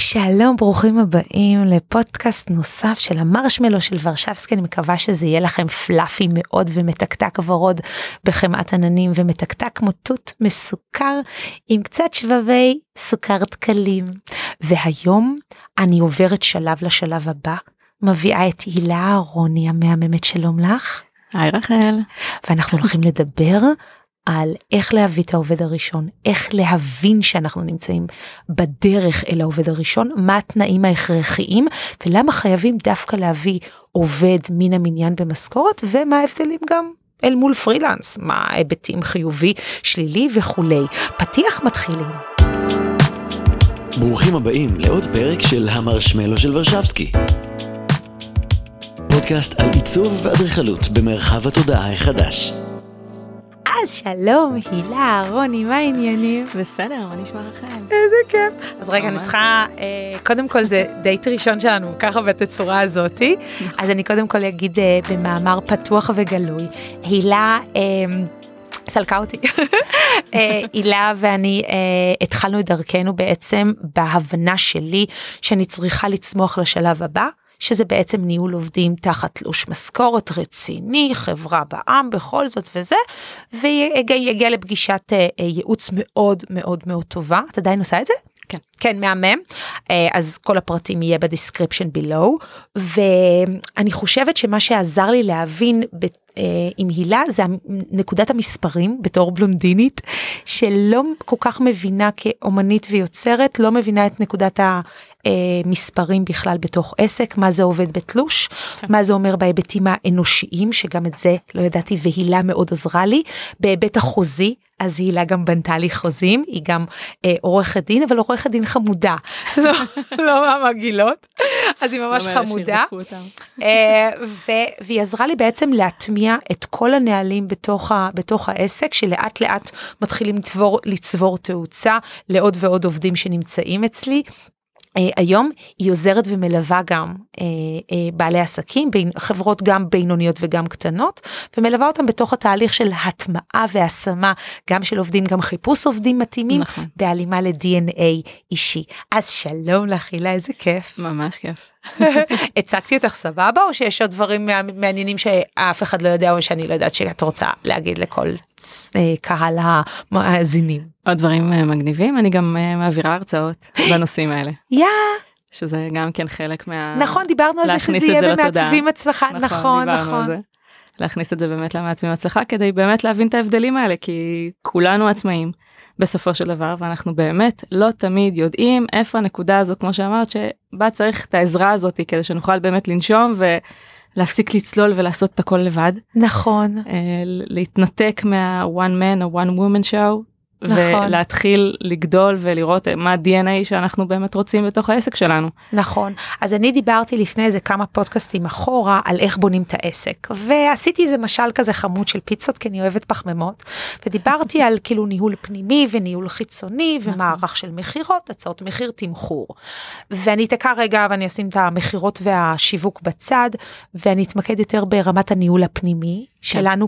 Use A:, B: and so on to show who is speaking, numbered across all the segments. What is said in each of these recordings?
A: שלום, ברוכים הבאים לפודקאסט נוסף של המרשמלו של ורשבסקי. אני מקווה שזה יהיה לכם פלאפי מאוד ומתקתק ורוד בחמאת עננים ומתקתק כמו תות מסוכר עם קצת שבבי סוכר תקלים. והיום אני עוברת שלב לשלב הבא, מביאה את הילה אהרוני המהממת. שלום לך.
B: היי רחל.
A: ואנחנו הולכים לדבר על איך להביא את העובד הראשון, איך להבין שאנחנו נמצאים בדרך אל העובד הראשון, מה התנאים ההכרחיים, ולמה חייבים דווקא להביא עובד מן המניין במשכורת, ומה ההבדלים גם אל מול פרילנס, מה ההיבטים חיובי, שלילי וכולי. פתיח, מתחילים.
C: ברוכים הבאים לעוד פרק של המרשמלו של ורשבסקי. פודקאסט על עיצוב ואדריכלות במרחב התודעה החדש.
A: אז שלום, הילה אהרוני, מה העניינים?
B: בסדר, מה נשמע רחל?
A: איזה כיף. אז רגע, אני צריכה, קודם כל זה דייט ראשון שלנו, ככה בתצורה הזאת, אז אני קודם כל אגיד במאמר פתוח וגלוי, הילה סלקה אותי, הילה ואני התחלנו את דרכנו בעצם בהבנה שלי, שאני צריכה לצמוח לשלב הבא, שזה בעצם ניהול עובדים תחת תלוש משכורת רציני, חברה בעם, בכל זאת וזה, ויגיע לפגישת ייעוץ מאוד מאוד מאוד טובה. את עדיין עושה את זה?
B: כן.
A: כן, מהמם. אז כל הפרטים יהיה בדיסקריפשן below, ואני חושבת שמה שעזר לי להבין עם הילה, זה נקודת המספרים בתור בלונדינית, שלא כל כך מבינה כאומנית ויוצרת, לא מבינה את נקודת המספרים בכלל בתוך עסק, מה זה עובד בתלוש, מה זה אומר בהיבטים האנושיים, שגם את זה לא ידעתי, והילה מאוד עזרה לי, בהיבט החוזי, אז הילה גם בנתה לי חוזים, היא גם עורכת דין, אבל עורכת דין חמודה, לא מהמגילות, אז היא ממש חמודה, והיא עזרה לי בעצם להטמיע את כל הנהלים בתוך העסק, שלאט לאט מתחילים לצבור תאוצה, לעוד ועוד עובדים שנמצאים אצלי. היום היא עוזרת ומלווה גם בעלי עסקים, חברות גם בינוניות וגם קטנות, ומלווה אותם בתוך התהליך של הטמעה והשמה, גם של עובדים, גם חיפוש עובדים מתאימים, נכון. בהלימה ל-DNA אישי. אז שלום לך הילה, איזה כיף.
B: ממש כיף.
A: הצגתי אותך סבבה, או שיש עוד דברים מעניינים שאף אחד לא יודע, או שאני לא יודעת שאת רוצה להגיד לכל קהל המאזינים?
B: עוד דברים מגניבים, אני גם מעבירה הרצאות בנושאים האלה. שזה גם כן חלק
A: נכון, דיברנו על זה שזה יהיה במעצבים הצלחה, נכון.
B: להכניס את זה באמת למעצבים הצלחה, כדי באמת להבין את ההבדלים האלה, כי כולנו עצמאים בסופו של דבר, ואנחנו באמת לא תמיד יודעים איפה הנקודה הזו, כמו שאמרת, שבה צריך את העזרה הזאת, כדי שנוכל באמת לנשום להפסיק לצלול ולעשות את הכל לבד.
A: נכון.
B: להתנתק מה-one man או one woman show, ולהתחיל לגדול ולראות מה ה-DNA שאנחנו באמת רוצים בתוך העסק שלנו.
A: נכון. אז אני דיברתי לפני איזה כמה פודקאסטים אחורה על איך בונים את העסק, ועשיתי איזה משל כזה חמוד של פיצות, כי אני אוהבת פחמימות, ודיברתי על כאילו ניהול פנימי וניהול חיצוני, ומערך של מחירות, הצעות מחיר, תמחור. ואני אתקע רגע ואני אשים את המחירות והשיווק בצד, ואני אתמקד יותר ברמת הניהול הפנימי שלנו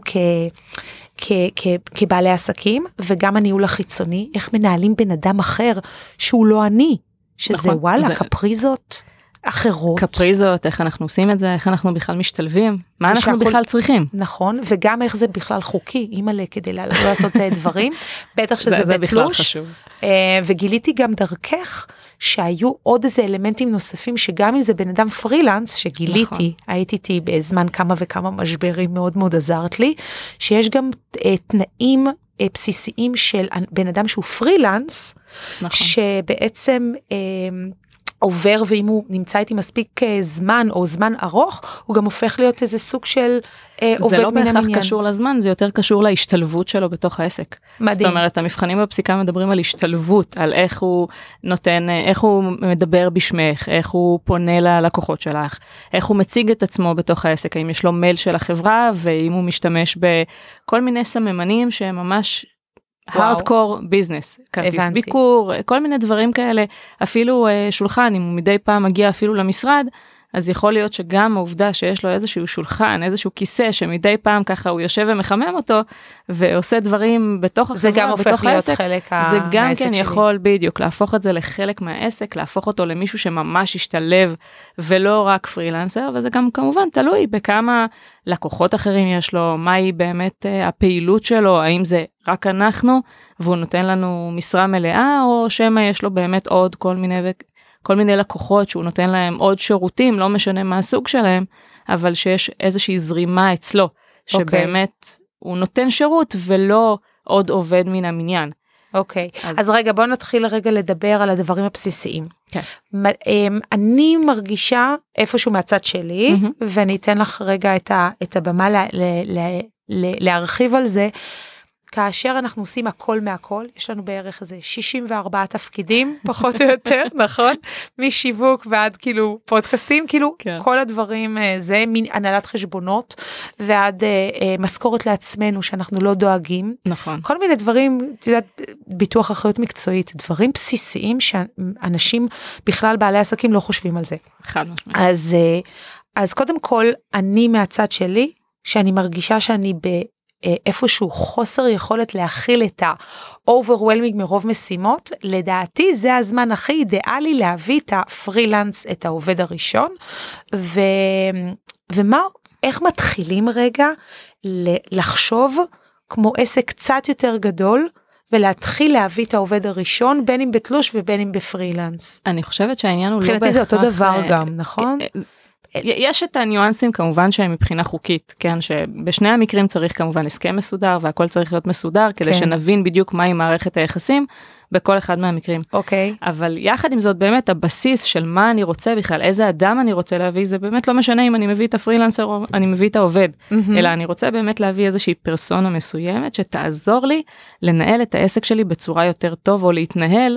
A: כבעלי עסקים, וגם הניהול החיצוני, איך מנהלים בן אדם אחר שהוא לא אני, שזה נכון, וואלה, קפריזות אחרות.
B: קפריזות, איך אנחנו עושים את זה, איך אנחנו בכלל משתלבים, מה אנחנו בכלל צריכים.
A: נכון, וגם איך זה בכלל חוקי, אימאלה, כדי לעשות דברים, בטח שזה בתלוש. וגיליתי גם דרכך, שהיו עוד איזה אלמנטים נוספים, שגם אם זה בן אדם פרילנס, שגיליתי, הייתי איתי בזמן כמה וכמה משברים, מאוד מאוד עזרת לי, שיש גם תנאים בסיסיים של בן אדם שהוא פרילנס, שבעצם עובר, ואם הוא נמצא איתי מספיק זמן, או זמן ארוך, הוא גם הופך להיות איזה סוג של עובד מן המניין.
B: זה לא בהכרח קשור לזמן, זה יותר קשור להשתלבות שלו בתוך העסק. מדהים. זאת אומרת, המבחנים בפסיקה מדברים על השתלבות, על איך הוא נותן, איך הוא מדבר בשמך, איך הוא פונה ללקוחות שלך, איך הוא מציג את עצמו בתוך העסק, האם יש לו מייל של החברה, ואם הוא משתמש בכל מיני סממנים שהם ממש הארדקור ביזנס, כרטיס ביקור, כל מיני דברים כאלה, אפילו שולחן, אם הוא מדי פעם מגיע אפילו למשרד, אז יכול להיות שגם העובדה שיש לו איזשהו שולחן, איזשהו כיסא, שמדי פעם ככה הוא יושב ומחמם אותו, ועושה דברים בתוך החברה,
A: זה גם הופך להיות חלק מהעסק
B: שלי.
A: זה
B: גם כן יכול בדיוק להפוך את זה לחלק מהעסק, להפוך אותו למישהו שממש ישתלב, ולא רק פרילנסר, וזה גם כמובן תלוי בכמה לקוחות אחרים יש לו, מהי באמת הפעילות שלו, האם זה רק אנחנו, והוא נותן לנו משרה מלאה, או שמה יש לו באמת עוד כל מיני לקוחות שהוא נותן להם עוד שירותים, לא משנה מה הסוג שלהם, אבל שיש איזושהי זרימה אצלו, שבאמת הוא נותן שירות ולא עוד עובד מן המניין.
A: אוקיי, אז רגע, בוא נתחיל רגע לדבר על הדברים הבסיסיים.
B: כן.
A: אני מרגישה איפשהו מהצד שלי, ואני אתן לך רגע את הבמה להרחיב על זה, כאשר אנחנו עושים הכל מהכל, יש לנו בערך איזה 64 תפקידים, פחות או יותר, נכון? משיווק ועד כאילו פודקאסטים, כאילו כל הדברים, זה מין הנהלת חשבונות, ועד משכורת לעצמנו שאנחנו לא דואגים.
B: נכון. כל
A: מיני דברים, את יודעת, ביטוח אחריות מקצועית, דברים בסיסיים שאנשים, בכלל בעלי עסקים לא חושבים על זה.
B: אחד.
A: אז קודם כל, אני מהצד שלי, שאני מרגישה שאני איפשהו חוסר יכולת להכיל את ה-overwhelming מרוב משימות, לדעתי זה הזמן הכי אידיאלי להביא את הפרילנס, את העובד הראשון, איך מתחילים רגע לחשוב כמו עסק קצת יותר גדול, ולהתחיל להביא את העובד הראשון, בין אם בתלוש ובין אם בפרילנס.
B: אני חושבת שהעניין הוא לא בהכרח...
A: מבחינתי זה אותו דבר גם, נכון?
B: יש את הניואנסים כמובן שהם מבחינה חוקית, כן, שבשני המקרים צריך כמובן הסכם מסודר, והכל צריך להיות מסודר, כדי שנבין בדיוק מהי מערכת היחסים, בכל אחד מהמקרים.
A: אוקיי.
B: אבל יחד עם זאת באמת הבסיס של מה אני רוצה בכלל, איזה אדם אני רוצה להביא, זה באמת לא משנה אם אני מביא את הפרילנסר או אני מביא את העובד, אלא אני רוצה באמת להביא איזושהי פרסונה מסוימת, שתעזור לי לנהל את העסק שלי בצורה יותר טוב, או להתנהל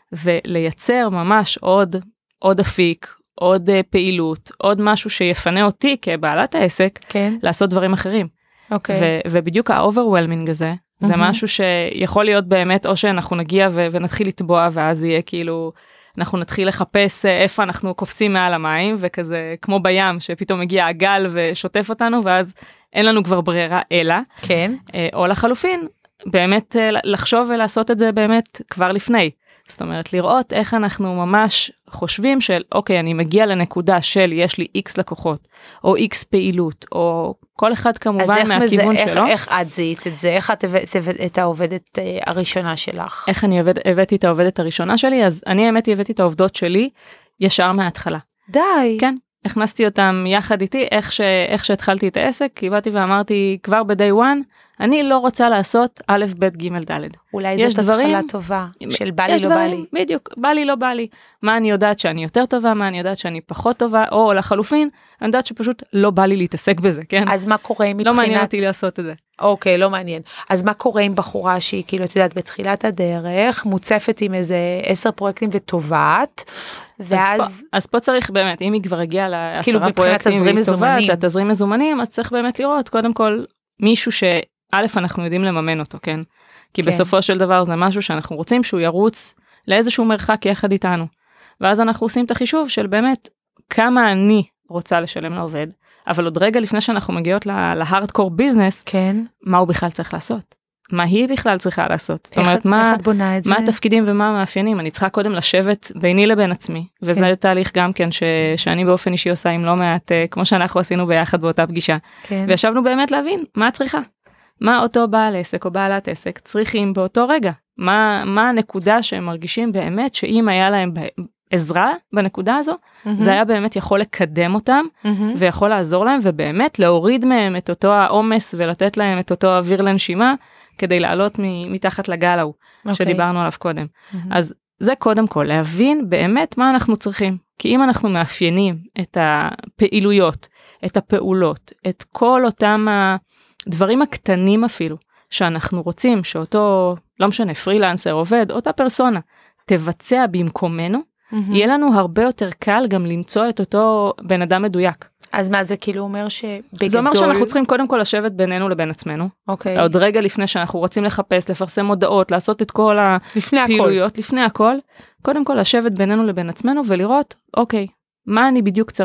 B: ולייצר ממש עוד אפיק, עוד פעילות, עוד משהו שיפנה אותי כבעלת העסק,
A: כן.
B: לעשות דברים אחרים.
A: אוקיי.
B: ובדיוק ה-overwhelming הזה, זה משהו שיכול להיות באמת, או שאנחנו נגיע ונתחיל לטבוע, ואז יהיה כאילו, אנחנו נתחיל לחפש איפה אנחנו קופצים מעל המים, וכזה כמו בים, שפתאום מגיע הגל ושוטף אותנו, ואז אין לנו כבר ברירה אלא.
A: כן.
B: או לחלופין, באמת לחשוב ולעשות את זה באמת כבר לפני. זאת אומרת, לראות איך אנחנו ממש חושבים של, אוקיי, אני מגיע לנקודה של יש לי X לקוחות, או X פעילות, או כל אחד כמובן מהכיוון שלו.
A: איך את זיהית את זה? איך את הבאת את העובדת הראשונה שלך?
B: איך אני הבאתי את העובדת הראשונה שלי? אז אני האמת הבאתי את העובדות שלי ישר מההתחלה.
A: די.
B: כן. הכנסתי אותם יחד איתי, איך שהתחלתי את העסק, כי באתי ואמרתי כבר ב-day one, אני לא רוצה לעשות א', ב', ג', ד'.
A: אולי זאת התחלה טובה, של בא לי לא בא לי.
B: בדיוק, בא לי לא בא לי. מה אני יודעת שאני יותר טובה, מה אני יודעת שאני פחות טובה, או לחלופין, אני יודעת שפשוט לא בא לי להתעסק בזה, כן?
A: אז מה קורה מבחינת...
B: לא מעניין אותי לעשות את זה.
A: אוקיי, לא מעניין. אז מה קורה עם בחורה שהיא, כאילו, את יודעת, בתחילת הדרך, מוצפת עם איזה 10 פרויקטים וטובעת, ואז...
B: אז פה צריך באמת, אם היא כבר הגיעה ל10 פרויקטים והיא טובעת, לתזרים מזומנים, אז צריך באמת לראות, קודם כל, מישהו שא' אנחנו יודעים לממן אותו, כן? כי בסופו של דבר זה משהו שאנחנו רוצים שהוא ירוץ לאיזשהו מרחק יחד איתנו. ואז אנחנו עושים את החישוב של באמת כמה אני רוצה לשלם לעובד, אבל עוד רגע לפני שאנחנו מגיעות להארדקור ביזנס,
A: כן.
B: מה הוא בכלל צריך לעשות? מה היא בכלל צריכה לעשות? זאת אומרת,
A: איך את בונה את זה?
B: מה התפקידים ומה המאפיינים? אני צריכה קודם לשבת ביני לבין עצמי, וזה תהליך גם כן שאני באופן אישי עושה עם לא מעט, כמו שאנחנו עשינו ביחד באותה פגישה. וישבנו באמת להבין מה צריכה. מה אותו בעל עסק או בעלת עסק צריכים באותו רגע? מה הנקודה שהם מרגישים באמת שאם היה להם עזרה בנקודה הזו, זה היה באמת יכול לקדם אותם, ויכול לעזור להם, ובאמת להוריד מהם את אותו העומס, ולתת להם את אותו אוויר לנשימה, כדי לעלות מתחת לגל ההוא, שדיברנו עליו קודם. אז זה קודם כל, להבין באמת מה אנחנו צריכים. כי אם אנחנו מאפיינים את הפעילויות, את הפעולות, את כל אותם הדברים הקטנים אפילו, שאנחנו רוצים שאותו, לא משנה, פרילנסר עובד, אותה פרסונה, תבצע במקומנו, יהיה לנו הרבה יותר קל גם למצוא את אותו בן אדם מדויק.
A: אז מה זה כאילו אומר שבגדול...
B: זה אומר שאנחנו צריכים קודם כל לשבת בינינו לבין עצמנו.
A: אוקיי.
B: עוד רגע לפני שאנחנו רוצים לחפש, לפרסם הודעות, לעשות את כל הפעילויות, לפני הכל, קודם כל לשבת בינינו לבין עצמנו ולראות, אוקיי, מה אני בדיוק צריך?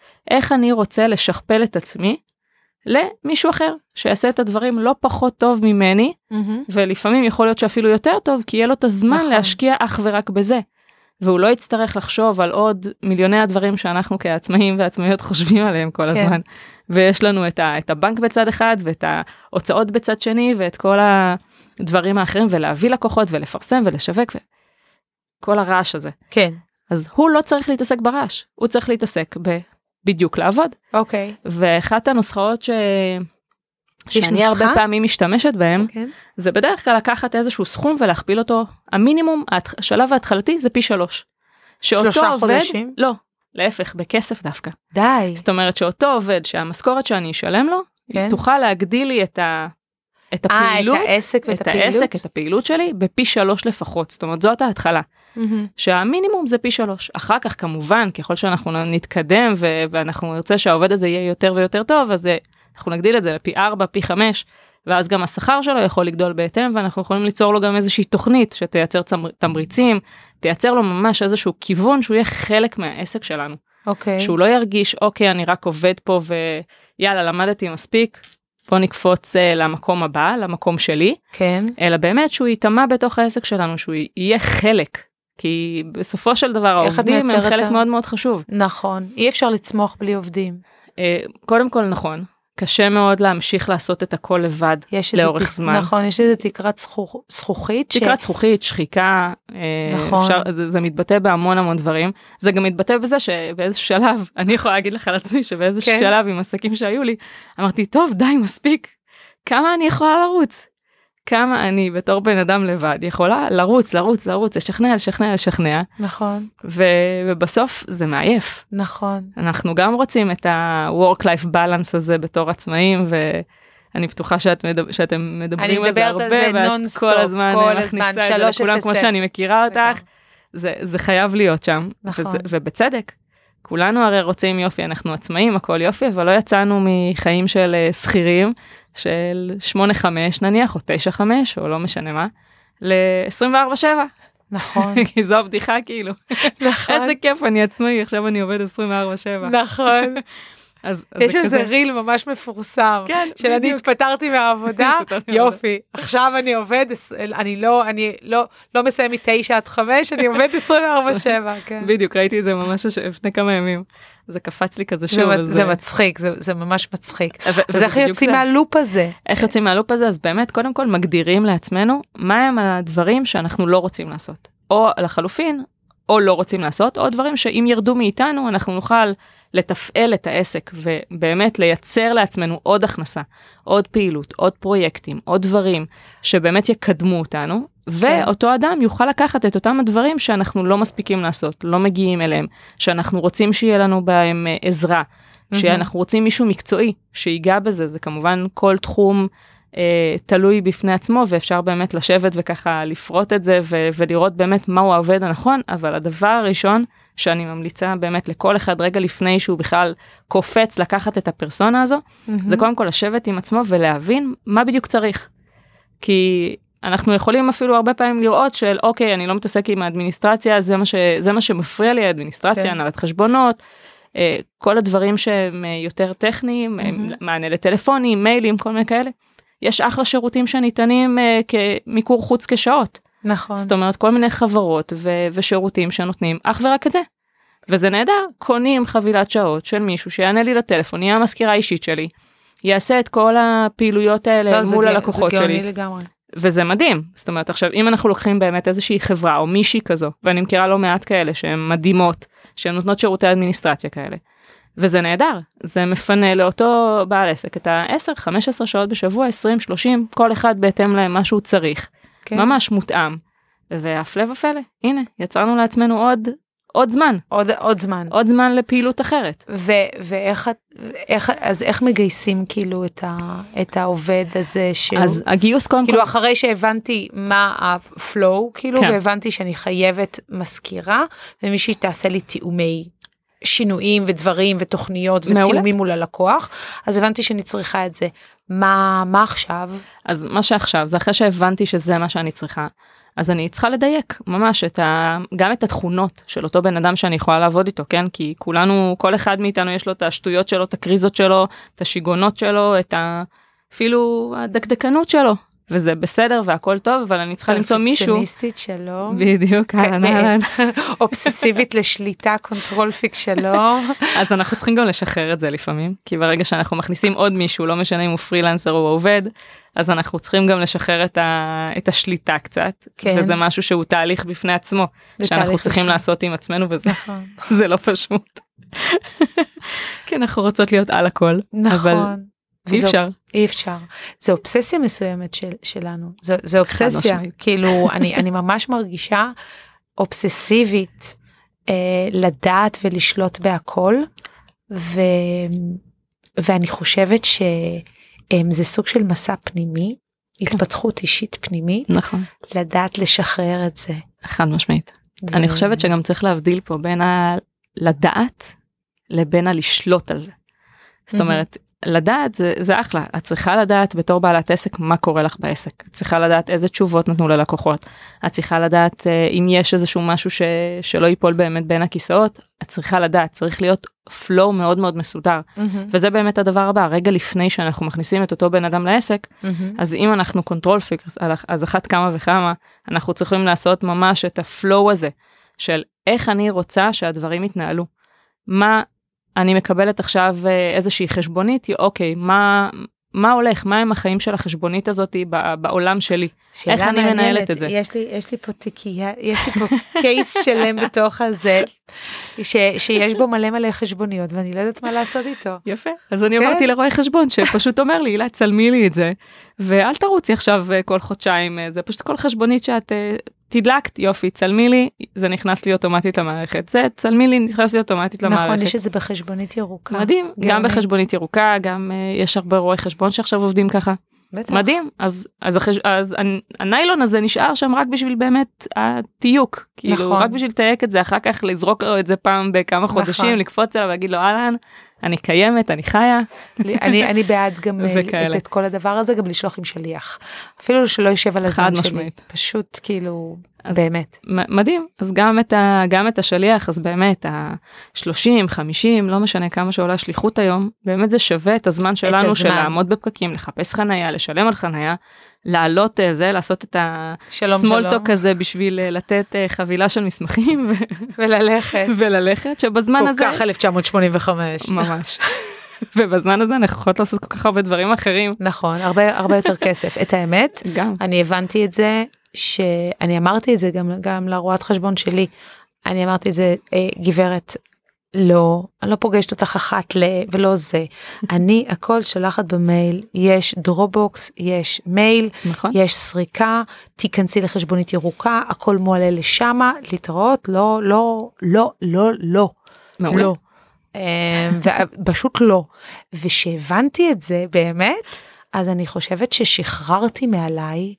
B: איך אני רוצה לשכפל את עצמי למישהו אחר, שיעשה את הדברים לא פחות טוב ממני, ולפעמים יכול להיות שאפילו יותר טוב, כי יהיה לו את הזמן להשקיע אך ורק בזה. והוא לא יצטרך לחשוב על עוד מיליוני הדברים שאנחנו כעצמאים ועצמאיות חושבים עליהם כל הזמן. ויש לנו את הבנק בצד אחד, ואת ההוצאות בצד שני, ואת כל הדברים האחרים, ולהביא לקוחות, ולפרסם, ולשווק, וכל הרעש הזה.
A: כן.
B: אז הוא לא צריך להתעסק ברעש, הוא צריך להתעסק בדיוק לעבוד.
A: אוקיי.
B: ואחת הנוסחאות שאני הרבה פעמים משתמשת בהם, זה בדרך כלל לקחת איזשהו סכום ולהכפיל אותו, המינימום, השלב ההתחלתי זה פי 3.
A: 3 חודשים?
B: לא, להפך, בכסף דווקא.
A: די.
B: זאת אומרת שאותו עובד שהמשכורת שאני אשלם לו, תוכל להגדיל לי את הפעילות,
A: את העסק,
B: את הפעילות שלי, בפי 3 לפחות. זאת אומרת, זאת ההתחלה. שהמינימום זה פי 3. אחר כך כמובן, ככל שאנחנו נתקדם ואנחנו נרצה שהעובד הזה יהיה יותר ויותר טוב, אז אנחנו נגדיל את זה לפי 4, פי 5, ואז גם השכר שלו יכול לגדול בהתאם, ואנחנו יכולים ליצור לו גם איזושהי תוכנית שתייצר תמריצים, תייצר לו ממש איזשהו כיוון שהוא יהיה חלק מהעסק שלנו.
A: אוקיי.
B: שהוא לא ירגיש, אוקיי, אני רק עובד פה ויאללה, למדתי מספיק, בוא נקפוץ למקום הבא, למקום שלי.
A: כן.
B: אלא באמת שהוא יתאמה בתוך העסק שלנו, שהוא יהיה חלק. כי בסופו של דבר העובדים הם חלק מאוד מאוד חשוב.
A: נכון, אי אפשר לצמוח בלי עובדים.
B: קודם כל נכון, קשה מאוד להמשיך לעשות את הכל לבד לאורך זמן.
A: נכון, יש איזו תקרת זכוכית.
B: תקרת זכוכית, שחיקה,
A: נכון.
B: זה מתבטא בהמון המון דברים. זה גם מתבטא בזה שבאיזשהו שלב, אני יכולה להגיד לך על עצמי שבאיזשהו שלב עם עסקים שהיו לי, אמרתי, טוב, די, מספיק. כמה אני יכולה לרוץ? כמה אני בתור בן אדם לבד יכולה לרוץ, לשכנע.
A: נכון.
B: ובסוף זה מעייף.
A: נכון.
B: אנחנו גם רוצים את ה-work-life balance הזה בתור עצמאים, ואני בטוחה שאתם מדברים על זה הרבה, ואת כל הזמן מכניסה את זה לכולם, כמו שאני מכירה אותך, זה חייב להיות שם.
A: נכון.
B: ובצדק. כולנו הרי רוצים יופי, אנחנו עצמאים, הכל יופי, אבל לא יצאנו מחיים של שכירים, של 8-5 נניח, או 9-5, או לא משנה מה, ל-24-7.
A: נכון.
B: כי זו הבדיחה כאילו.
A: נכון.
B: איזה כיף, אני עצמאי, עכשיו אני עובד 24-7.
A: נכון. יש איזה ריל ממש מפורסם, של אני התפטרתי מהעבודה, יופי, עכשיו אני עובד, אני לא מסיים מ-9-5, אני עובד 24/7.
B: בדיוק, ראיתי את זה ממש לפני כמה ימים. זה קפץ לי כזה שוב.
A: זה מצחיק, זה ממש מצחיק. אז איך יוצאים מהלופ הזה?
B: איך יוצאים מהלופ הזה? אז באמת, קודם כל מגדירים לעצמנו, מה הם הדברים שאנחנו לא רוצים לעשות. או לחלופין, או לא רוצים לעשות, או דברים שאם ירדו מאיתנו, אנחנו נוכל לתפעל את העסק, ובאמת לייצר לעצמנו עוד הכנסה, עוד פעילות, עוד פרויקטים, עוד דברים, שבאמת יקדמו אותנו, ואותו אדם יוכל לקחת את אותם הדברים שאנחנו לא מספיקים לעשות, לא מגיעים אליהם, שאנחנו רוצים שיהיה לנו בהם עזרה, שאנחנו רוצים מישהו מקצועי, שיגע בזה, זה כמובן כל תחום תלוי בפני עצמו, ואפשר באמת לשבת וככה לפרוט את זה, ולראות באמת מהו העובד הנכון, אבל הדבר הראשון שאני ממליצה באמת לכל אחד רגע לפני שהוא בכלל קופץ לקחת את הפרסונה הזו, זה קודם כל לשבת עם עצמו ולהבין מה בדיוק צריך. כי אנחנו יכולים אפילו הרבה פעמים לראות של אוקיי, אני לא מתעסק עם האדמיניסטרציה, זה מה שמפריע לי, האדמיניסטרציה, הנהלת חשבונות, כל הדברים שהם יותר טכניים, מענה לטלפונים, מיילים, כל מיני כאלה. יש אחלה שירותים שניתנים כמיקור חוץ כשעות.
A: נכון.
B: זאת אומרת, כל מיני חברות ושירותים שנותנים אך ורק את זה. וזה נהדר, קונים חבילת שעות של מישהו שיענה לי לטלפון, יהיה המזכירה האישית שלי, יעשה את כל הפעילויות האלה מול הלקוחות שלי.
A: זה גאוני לגמרי.
B: וזה מדהים. זאת אומרת, עכשיו, אם אנחנו לוקחים באמת איזושהי חברה או מישהי כזו, ואני מכירה לא מעט כאלה שהן מדהימות, שהן נותנות שירותי אדמיניסטרציה כאלה, וזה נהדר, זה מפנה לאותו בעל עסק את ה-10-15 שעות בשבוע, 20-30, כל אחד בהתאם למה שהוא צריך. כן. ממש מותאם. והפלא ופלא, הנה, יצרנו לעצמנו עוד זמן.
A: עוד זמן.
B: עוד זמן לפעילות אחרת.
A: אז איך מגייסים כאילו את העובד הזה?
B: אז הגיוס קודם
A: כאילו אחרי שהבנתי מה הפלואו, כאילו, והבנתי שאני חייבת מזכירה, ומישהי תעשה לי תיאומי שינויים ודברים ותוכניות ותיאומים מול הלקוח, אז הבנתי שאני צריכה את זה. מה עכשיו?
B: אז מה שעכשיו, זה אחרי שהבנתי שזה מה שאני צריכה, אז אני צריכה לדייק ממש גם את התכונות של אותו בן אדם שאני יכולה לעבוד איתו, כן? כי כולנו, כל אחד מאיתנו יש לו את השטויות שלו, את הקריזות שלו, את השיגונות שלו, אפילו הדקדקנות שלו. וזה בסדר והכל טוב, אבל אני צריכה למצוא מישהו.
A: פרפקציוניסטית שלו.
B: בדיוק,
A: אובססיבית לשליטה, קונטרול פיק שלו.
B: אז אנחנו צריכים גם לשחרר את זה לפעמים, כי ברגע שאנחנו מכניסים עוד מישהו, לא משנה אם הוא פרילנסר או עובד, אז אנחנו צריכים גם לשחרר את השליטה קצת, וזה משהו שהוא תהליך בפני עצמו, שאנחנו צריכים לעשות עם עצמנו, וזה לא פשוט. כי אנחנו רוצות להיות על הכל.
A: נכון.
B: אי אפשר.
A: זו אובססיה מסוימת שלנו. זו אובססיה. כאילו, אני ממש מרגישה אובססיבית לדעת ולשלוט בהכל, ואני חושבת שזה סוג של מסע פנימי, התפתחות אישית פנימית,
B: נכון.
A: לדעת לשחרר את זה.
B: חד משמעית. אני חושבת שגם צריך להבדיל פה בין לדעת לבין לשלוט על זה. זאת אומרת, לדעת זה אחלה, את צריכה לדעת בתור בעלת עסק מה קורה לך בעסק, את צריכה לדעת איזה תשובות נתנו ללקוחות, את צריכה לדעת אם יש איזשהו משהו שלא ייפול באמת בין הכיסאות, את צריכה לדעת, צריך להיות flow מאוד מאוד מסודר, וזה באמת הדבר הבא, רגע לפני שאנחנו מכניסים את אותו בן אדם לעסק, אז אם אנחנו control fix, אז אחת כמה וכמה, אנחנו צריכים לעשות ממש את הפלואו הזה, של איך אני רוצה שהדברים יתנהלו, אני מקבלת עכשיו איזושהי חשבונית, אוקיי, מה הולך? מה הם החיים של החשבונית הזאת בעולם שלי? איך אני מנהלת את זה?
A: יש לי פה תיקייה, יש לי פה קייס שלם בתוך הזה, שיש בו מלא חשבוניות, ואני לא יודעת מה לעשות איתו.
B: יפה, אז אני אמרתי לרואי חשבון, שפשוט אומר לי, הילה, צלמי לי את זה, ואל תרוצי עכשיו כל חודשיים, זה פשוט כל חשבונית שאת תדלקת, יופי, צלמי לי, זה נכנס לי אוטומטית למערכת, זה צלמי לי, נכנס לי אוטומטית למערכת.
A: נכון, יש את זה בחשבונית ירוקה.
B: מדהים, גם בחשבונית ירוקה, גם יש הרבה רואי חשבון שעכשיו עובדים ככה. מדהים, אז הניילון הזה נשאר שם רק בשביל באמת התיוק, כאילו רק בשביל תייק את זה, אחר כך לזרוק לו את זה פעם בכמה חודשים, לקפוץ עליו ולהגיד לו, אהלן, אני קיימת, אני חיה.
A: אני בעד גם את כל הדבר הזה, גם לשלוח עם שליח. אפילו שלא יושב על הזמן שלי. פשוט כאילו, באמת.
B: מדהים. אז גם את השליח, אז באמת, ה-30, 50, לא משנה כמה שעולה שליחות היום, באמת זה שווה את הזמן שלנו, של לעמוד בפקקים, לחפש חנייה, לשלם על חנייה, לעלות זה, לעשות את הסמולטוק הזה, בשביל לתת חבילה של מסמכים, וללכת, שבזמן הזה...
A: כל כך 1985.
B: ממש. ובזמן הזה אנחנו יכולות לעשות כל כך הרבה דברים אחרים.
A: נכון, הרבה יותר כסף. את האמת, אני הבנתי את זה, שאני אמרתי את זה גם לרואת חשבון שלי, אני אמרתי את זה, גברת, לא, אני לא פוגשת אותך אחת ולא זה. אני הכל שולחת במייל, יש דרופבוקס, יש מייל, יש סריקה, תיכנסי לחשבונית ירוקה, הכל מועלה לשמה, להתראות, לא. פשוט לא. ושהבנתי את זה באמת, אז אני חושבת ששחררתי מעליי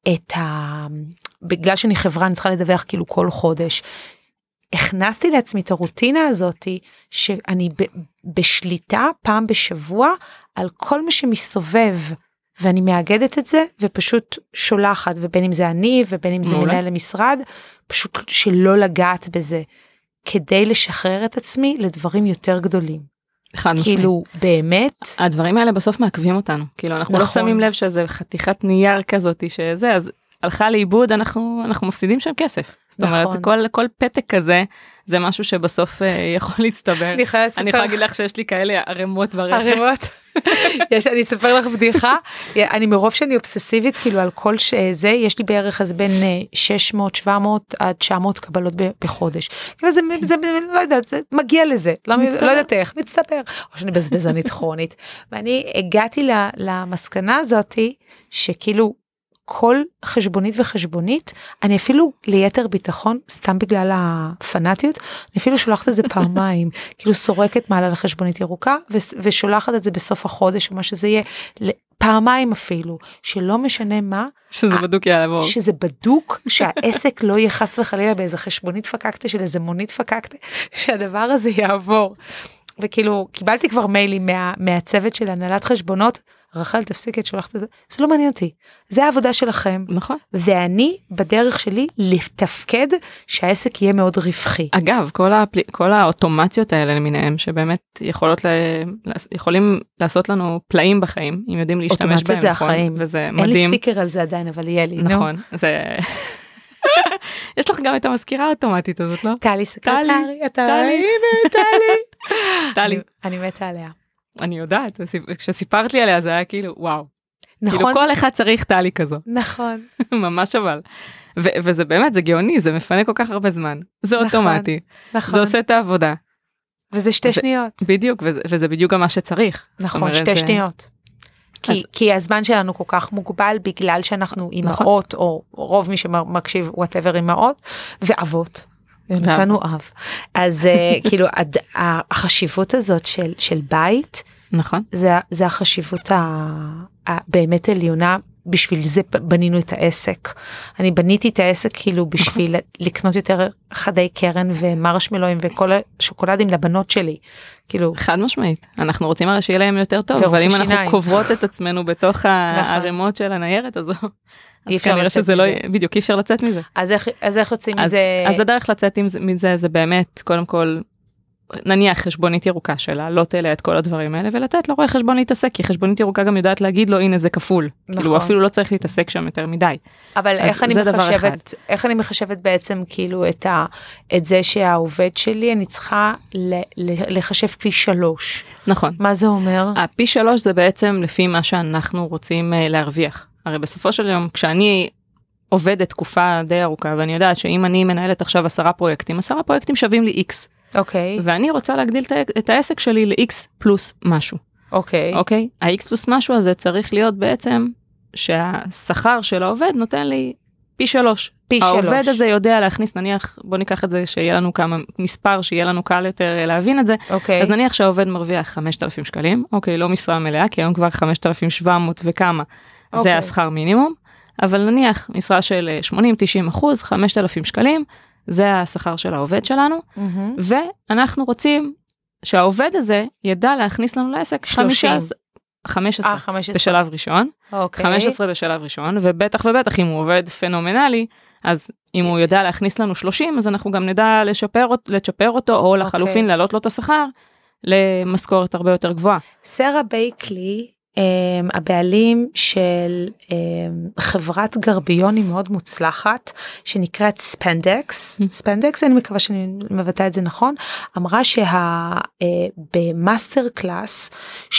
A: בגלל שאני חברה, אני צריכה לדווח כאילו כל חודש, הכנסתי לעצמי את הרוטינה הזאת, שאני בשליטה פעם בשבוע, על כל מה שמסתובב, ואני מאגדת את זה, ופשוט שולחת, ובין אם זה אני, ובין אם זה מנהל המשרד, פשוט שלא לגעת בזה, כדי לשחרר את עצמי לדברים יותר גדולים. כאילו, באמת.
B: הדברים האלה בסוף מעכבים אותנו, כאילו, אנחנו לא שמים לב שזה חתיכת נייר כזאת, שזה, אז הלכה לאיבוד, אנחנו מפסידים שם כסף. זאת אומרת, כל פתק כזה, זה משהו שבסוף יכול להצטבר. אני יכולה להגיד לך שיש לי כאלה ערימות ברכב.
A: ערימות. אני אספר לך בדיחה, אני מרוב שאני אובססיבית, כאילו על כל שזה, יש לי בערך אז בין 600, 700 עד 900 קבלות בחודש. כאילו זה, לא יודעת, זה מגיע לזה, לא יודעת איך, מצטבר, או שאני בזבזנית כרונית. ואני הגעתי למסקנה הזאת, שכאילו, כל חשבונית וחשבונית, אני אפילו ליתר ביטחון, סתם בגלל הפנאטיות, אני אפילו שולחת את זה פעמיים, כאילו סורקת מעלה לחשבונית ירוקה, ושולחת את זה בסוף החודש, או מה שזה יהיה, פעמיים אפילו, שלא משנה מה.
B: שזה בדוק יעבור.
A: שזה בדוק, שהעסק לא יהיה חס וחלילה באיזה חשבונית פקקטה של איזה מונית פקקטה, שהדבר הזה יעבור. וכאילו, קיבלתי כבר מיילים מהצוות של הנהלת חשבונות, רחל תפסיק את שולחת את זה, זה לא מעניין אותי, זה העבודה שלכם.
B: נכון.
A: ואני בדרך שלי לתפקד שהעסק יהיה מאוד רווחי.
B: אגב, כל האוטומציות האלה למיניהם, שבאמת יכולים לעשות לנו פלאים בחיים, אם יודעים להשתמש בהם.
A: אוטומציות זה החיים.
B: וזה מדהים.
A: אין לי סטיקר על זה עדיין, אבל יהיה לי.
B: נכון, זה... יש לך גם את המזכירה האוטומטית הזאת, לא?
A: טלי סקרטרי,
B: טלי, טלי.
A: אני מתה עליה.
B: אני יודעת, כשסיפרת לי עליה זה היה כאילו וואו.
A: נכון.
B: כאילו כל אחד צריך טלי כזו.
A: נכון.
B: ממש אבל. וזה באמת, זה גאוני, זה מפנה כל כך הרבה זמן. זה אוטומטי.
A: נכון.
B: זה עושה את העבודה.
A: וזה 2 שניות.
B: בדיוק, וזה בדיוק גם מה שצריך.
A: נכון, 2 שניות. כי הזמן שלנו כל כך מוגבל, בגלל שאנחנו אימהות, או רוב מי שמקשיב, whatever אימהות, ואבות. נתנו אב. אז כאילו, החשיבות הזאת של בית,
B: נכון.
A: זה החשיבות באמת עליונה, בשביל זה בנינו את העסק. אני בניתי את העסק כאילו בשביל לקנות יותר חדי קרן ומרשמלואים וכל השוקולדים לבנות שלי. כאילו.
B: חד משמעית. אנחנו רוצים הרי שיהיה להם יותר טוב, אבל אם אנחנו קוברות את עצמנו בתוך הערימות של הניירת הזו, אז כנראה שזה לא, בדיוק אי אפשר לצאת מזה.
A: אז איך יוצאים מזה?
B: אז הדרך לצאת מזה זה באמת, קודם כל, נניח חשבונית ירוקה שלה, לא תלה את כל הדברים האלה, ולתת לרואה חשבון להתעסק, כי חשבונית ירוקה גם יודעת להגיד לו, הנה זה כפול. כאילו, אפילו לא צריך להתעסק שם יותר מדי.
A: אבל איך אני מחשבת בעצם, כאילו, את זה שהעובד שלי, אני צריכה לחשב פי 3.
B: נכון.
A: מה זה אומר?
B: פי 3 זה בעצם לפי מה שאנחנו רוצים להרוויח. הרי בסופו של יום, כשאני עובדת תקופה די ארוכה, ואני יודעת שאם אני מנהלת עכשיו 10 פרויקטים, 10 פרויקטים שווים לי X.
A: אוקיי.
B: ואני רוצה להגדיל את העסק שלי ל-X פלוס משהו.
A: אוקיי.
B: אוקיי? ה-X פלוס משהו הזה צריך להיות בעצם שהשכר של העובד נותן לי פי 3.
A: פי 3.
B: העובד הזה יודע להכניס, נניח, בוא ניקח את זה שיהיה לנו כמה מספר, שיהיה לנו קל יותר להבין את זה.
A: אוקיי.
B: אז נניח שהעובד מרוויח 5,000 שקלים, אוקיי, לא משרה מלאה, כי היום כבר 5,700 וכמה. זה השכר מינימום. אבל נניח משרה של 80-90%, 5,000 שקלים, זה השכר של העובד שלנו, ואנחנו רוצים שהעובד הזה ידע להכניס לנו לעסק 15 בשלב ראשון, 15 בשלב ראשון, ובטח ובטח אם הוא עובד פנומנלי, אז אם הוא יודע להכניס לנו 30, אז אנחנו גם נדע לצ'פר אותו, או לחלופין להעלות לו את השכר, למשכורת הרבה יותר גבוהה.
A: סרה בייקלי, הבעלים של חברת גרביון היא מאוד מוצלחת, שנקראת ספנדקס, ספנדקס, אני מקווה שאני מבטא את זה נכון, אמרה במאסטר קלאס,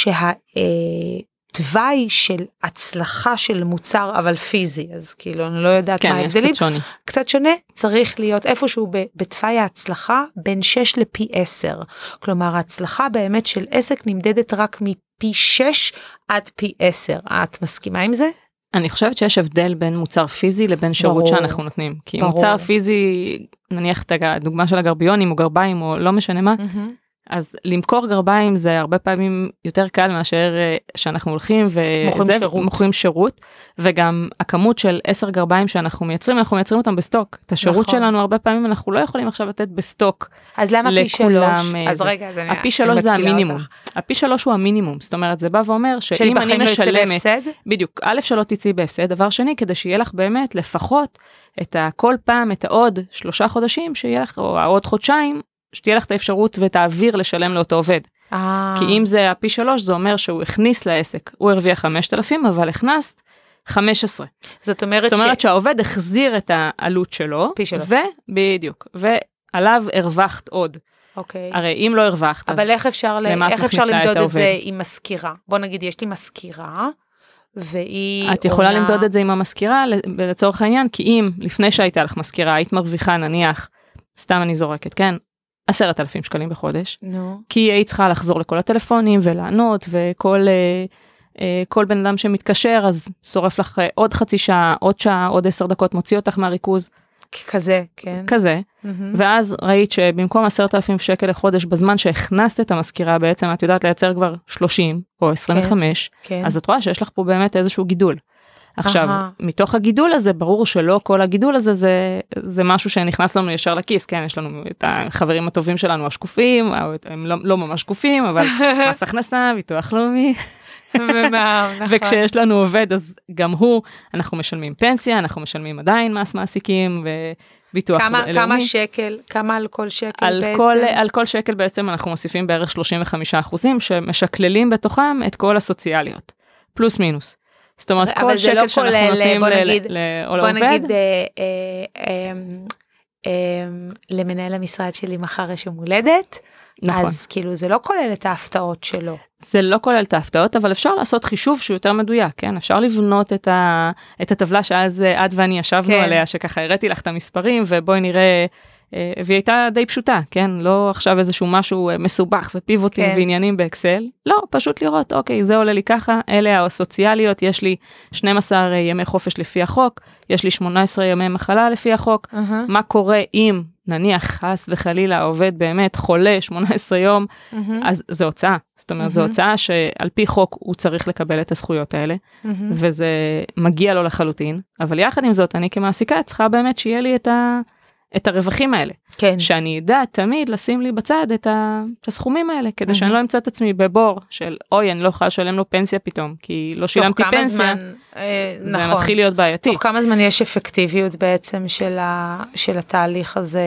A: תוואי של הצלחה של מוצר אבל פיזי, אז כאילו אני לא יודעת מה ההבדלים, קצת שונה, צריך להיות איפשהו בתוואי ההצלחה בין 6 לפי 10, כלומר ההצלחה באמת של עסק נמדדת רק מפי 6 עד פי 10, את מסכימה עם זה?
B: אני חושבת שיש הבדל בין מוצר פיזי לבין שירות שאנחנו נותנים, כי מוצר פיזי, נניח את הדוגמה של הגרביונים או גרביים או לא משנה מה, אז למכור גרביים זה הרבה פעמים יותר קל מאשר שאנחנו הולכים ומוכרים שירות, וגם הכמות של 10 גרביים שאנחנו מייצרים, אנחנו מייצרים אותם בסטוק. את השירות שלנו הרבה פעמים אנחנו לא יכולים עכשיו לתת בסטוק.
A: אז למה פי 3? אז רגע,
B: הפי 3 זה המינימום. הפי 3 הוא המינימום, זאת אומרת זה בא ואומר שאם אני משלמת, בדיוק, א' שלא תצאי בהפסד, דבר שני, כדי שיהיה לך באמת לפחות את כל פעם, את העוד 3 חודשים שיהיה לך, או העוד חודשיים, שתהיה לך את האפשרות ותעביר לשלם לאותו עובד. כי אם זה הפי 3, זה אומר שהוא הכניס לעסק, הוא הרוויח 5,000, אבל הכנסת 15.
A: זאת אומרת
B: שהעובד החזיר את העלות שלו,
A: פי 3.
B: בדיוק, ועליו הרווחת עוד.
A: אוקיי.
B: הרי אם לא הרווחת,
A: אבל איך אפשר למדוד את זה עם מזכירה? בוא נגיד, יש לי מזכירה, והיא...
B: את יכולה למדוד את זה עם המזכירה, לצורך העניין, כי אם לפני שהייתה לך מזכירה, היית מרוויחה נניח, סתם אני זורקת, כן? 10,000 שקלים בחודש, כי היא צריכה לחזור לכל הטלפונים ולענות, וכל בן אדם שמתקשר, אז שורף לך עוד חצי שעה, עוד שעה, עוד 10 דקות, מוציא אותך מהריכוז,
A: כזה, כן.
B: כזה, ואז ראית שבמקום 10,000 שקל לחודש, בזמן שהכנסת את המזכירה בעצם, את יודעת לייצר כבר 30 או 25, אז את רואה שיש לך פה באמת איזשהו גידול. עכשיו, מתוך הגידול הזה, ברור שלא כל הגידול הזה זה משהו שנכנס לנו ישר לכיס, כן, יש לנו את החברים הטובים שלנו השקופים, הם לא ממש שקופים, אבל מס הכנסה, ביטוח לאומי. וכשיש לנו עובד, אז גם הוא, אנחנו משלמים פנסיה, אנחנו משלמים עדיין מס מעסיקים וביטוח לאומי.
A: כמה שקל, כמה על כל שקל בעצם?
B: על כל שקל בעצם אנחנו מוסיפים בערך 35%, שמשקללים בתוכם את כל הסוציאליות, פלוס מינוס. זאת אומרת, כל שקל שאנחנו נותנים לעובד.
A: בוא נגיד, למנהל המשרד שלי מחר יש יום הולדת, נכון. אז כאילו זה לא כולל את ההפתעות שלו.
B: זה לא כולל את ההפתעות, אבל אפשר לעשות חישוב שהוא יותר מדויק, כן? אפשר לבנות את הטבלה שאז את ואני ישבנו עליה, שככה הראיתי לך את המספרים, ובואי נראה, והיא הייתה די פשוטה, כן? לא עכשיו איזשהו משהו מסובך ופיבוטים ועניינים באקסל, לא, פשוט לראות, אוקיי, זה עולה לי ככה, אלה הסוציאליות, יש לי 12 ימי חופש לפי החוק, יש לי 18 ימי מחלה לפי החוק, מה קורה אם נניח חס וחלילה העובד באמת חולה 18 יום, אז זה הוצאה, זאת אומרת, זו הוצאה שעל פי חוק הוא צריך לקבל את הזכויות האלה, וזה מגיע לו לחלוטין, אבל יחד עם זאת, אני כמעסיקה צריכה באמת שיהיה לי את הרווחים האלה,
A: כן.
B: שאני אדע תמיד לשים לי בצד את הסכומים האלה, כדי שאני לא אמצא את עצמי בבור של, אוי, אני לא יכולה לשלם לו פנסיה פתאום, כי לא שילמתי פנסיה, זה
A: נכון.
B: מתחיל להיות בעייתי.
A: תוך כמה זמן יש אפקטיביות בעצם של התהליך הזה,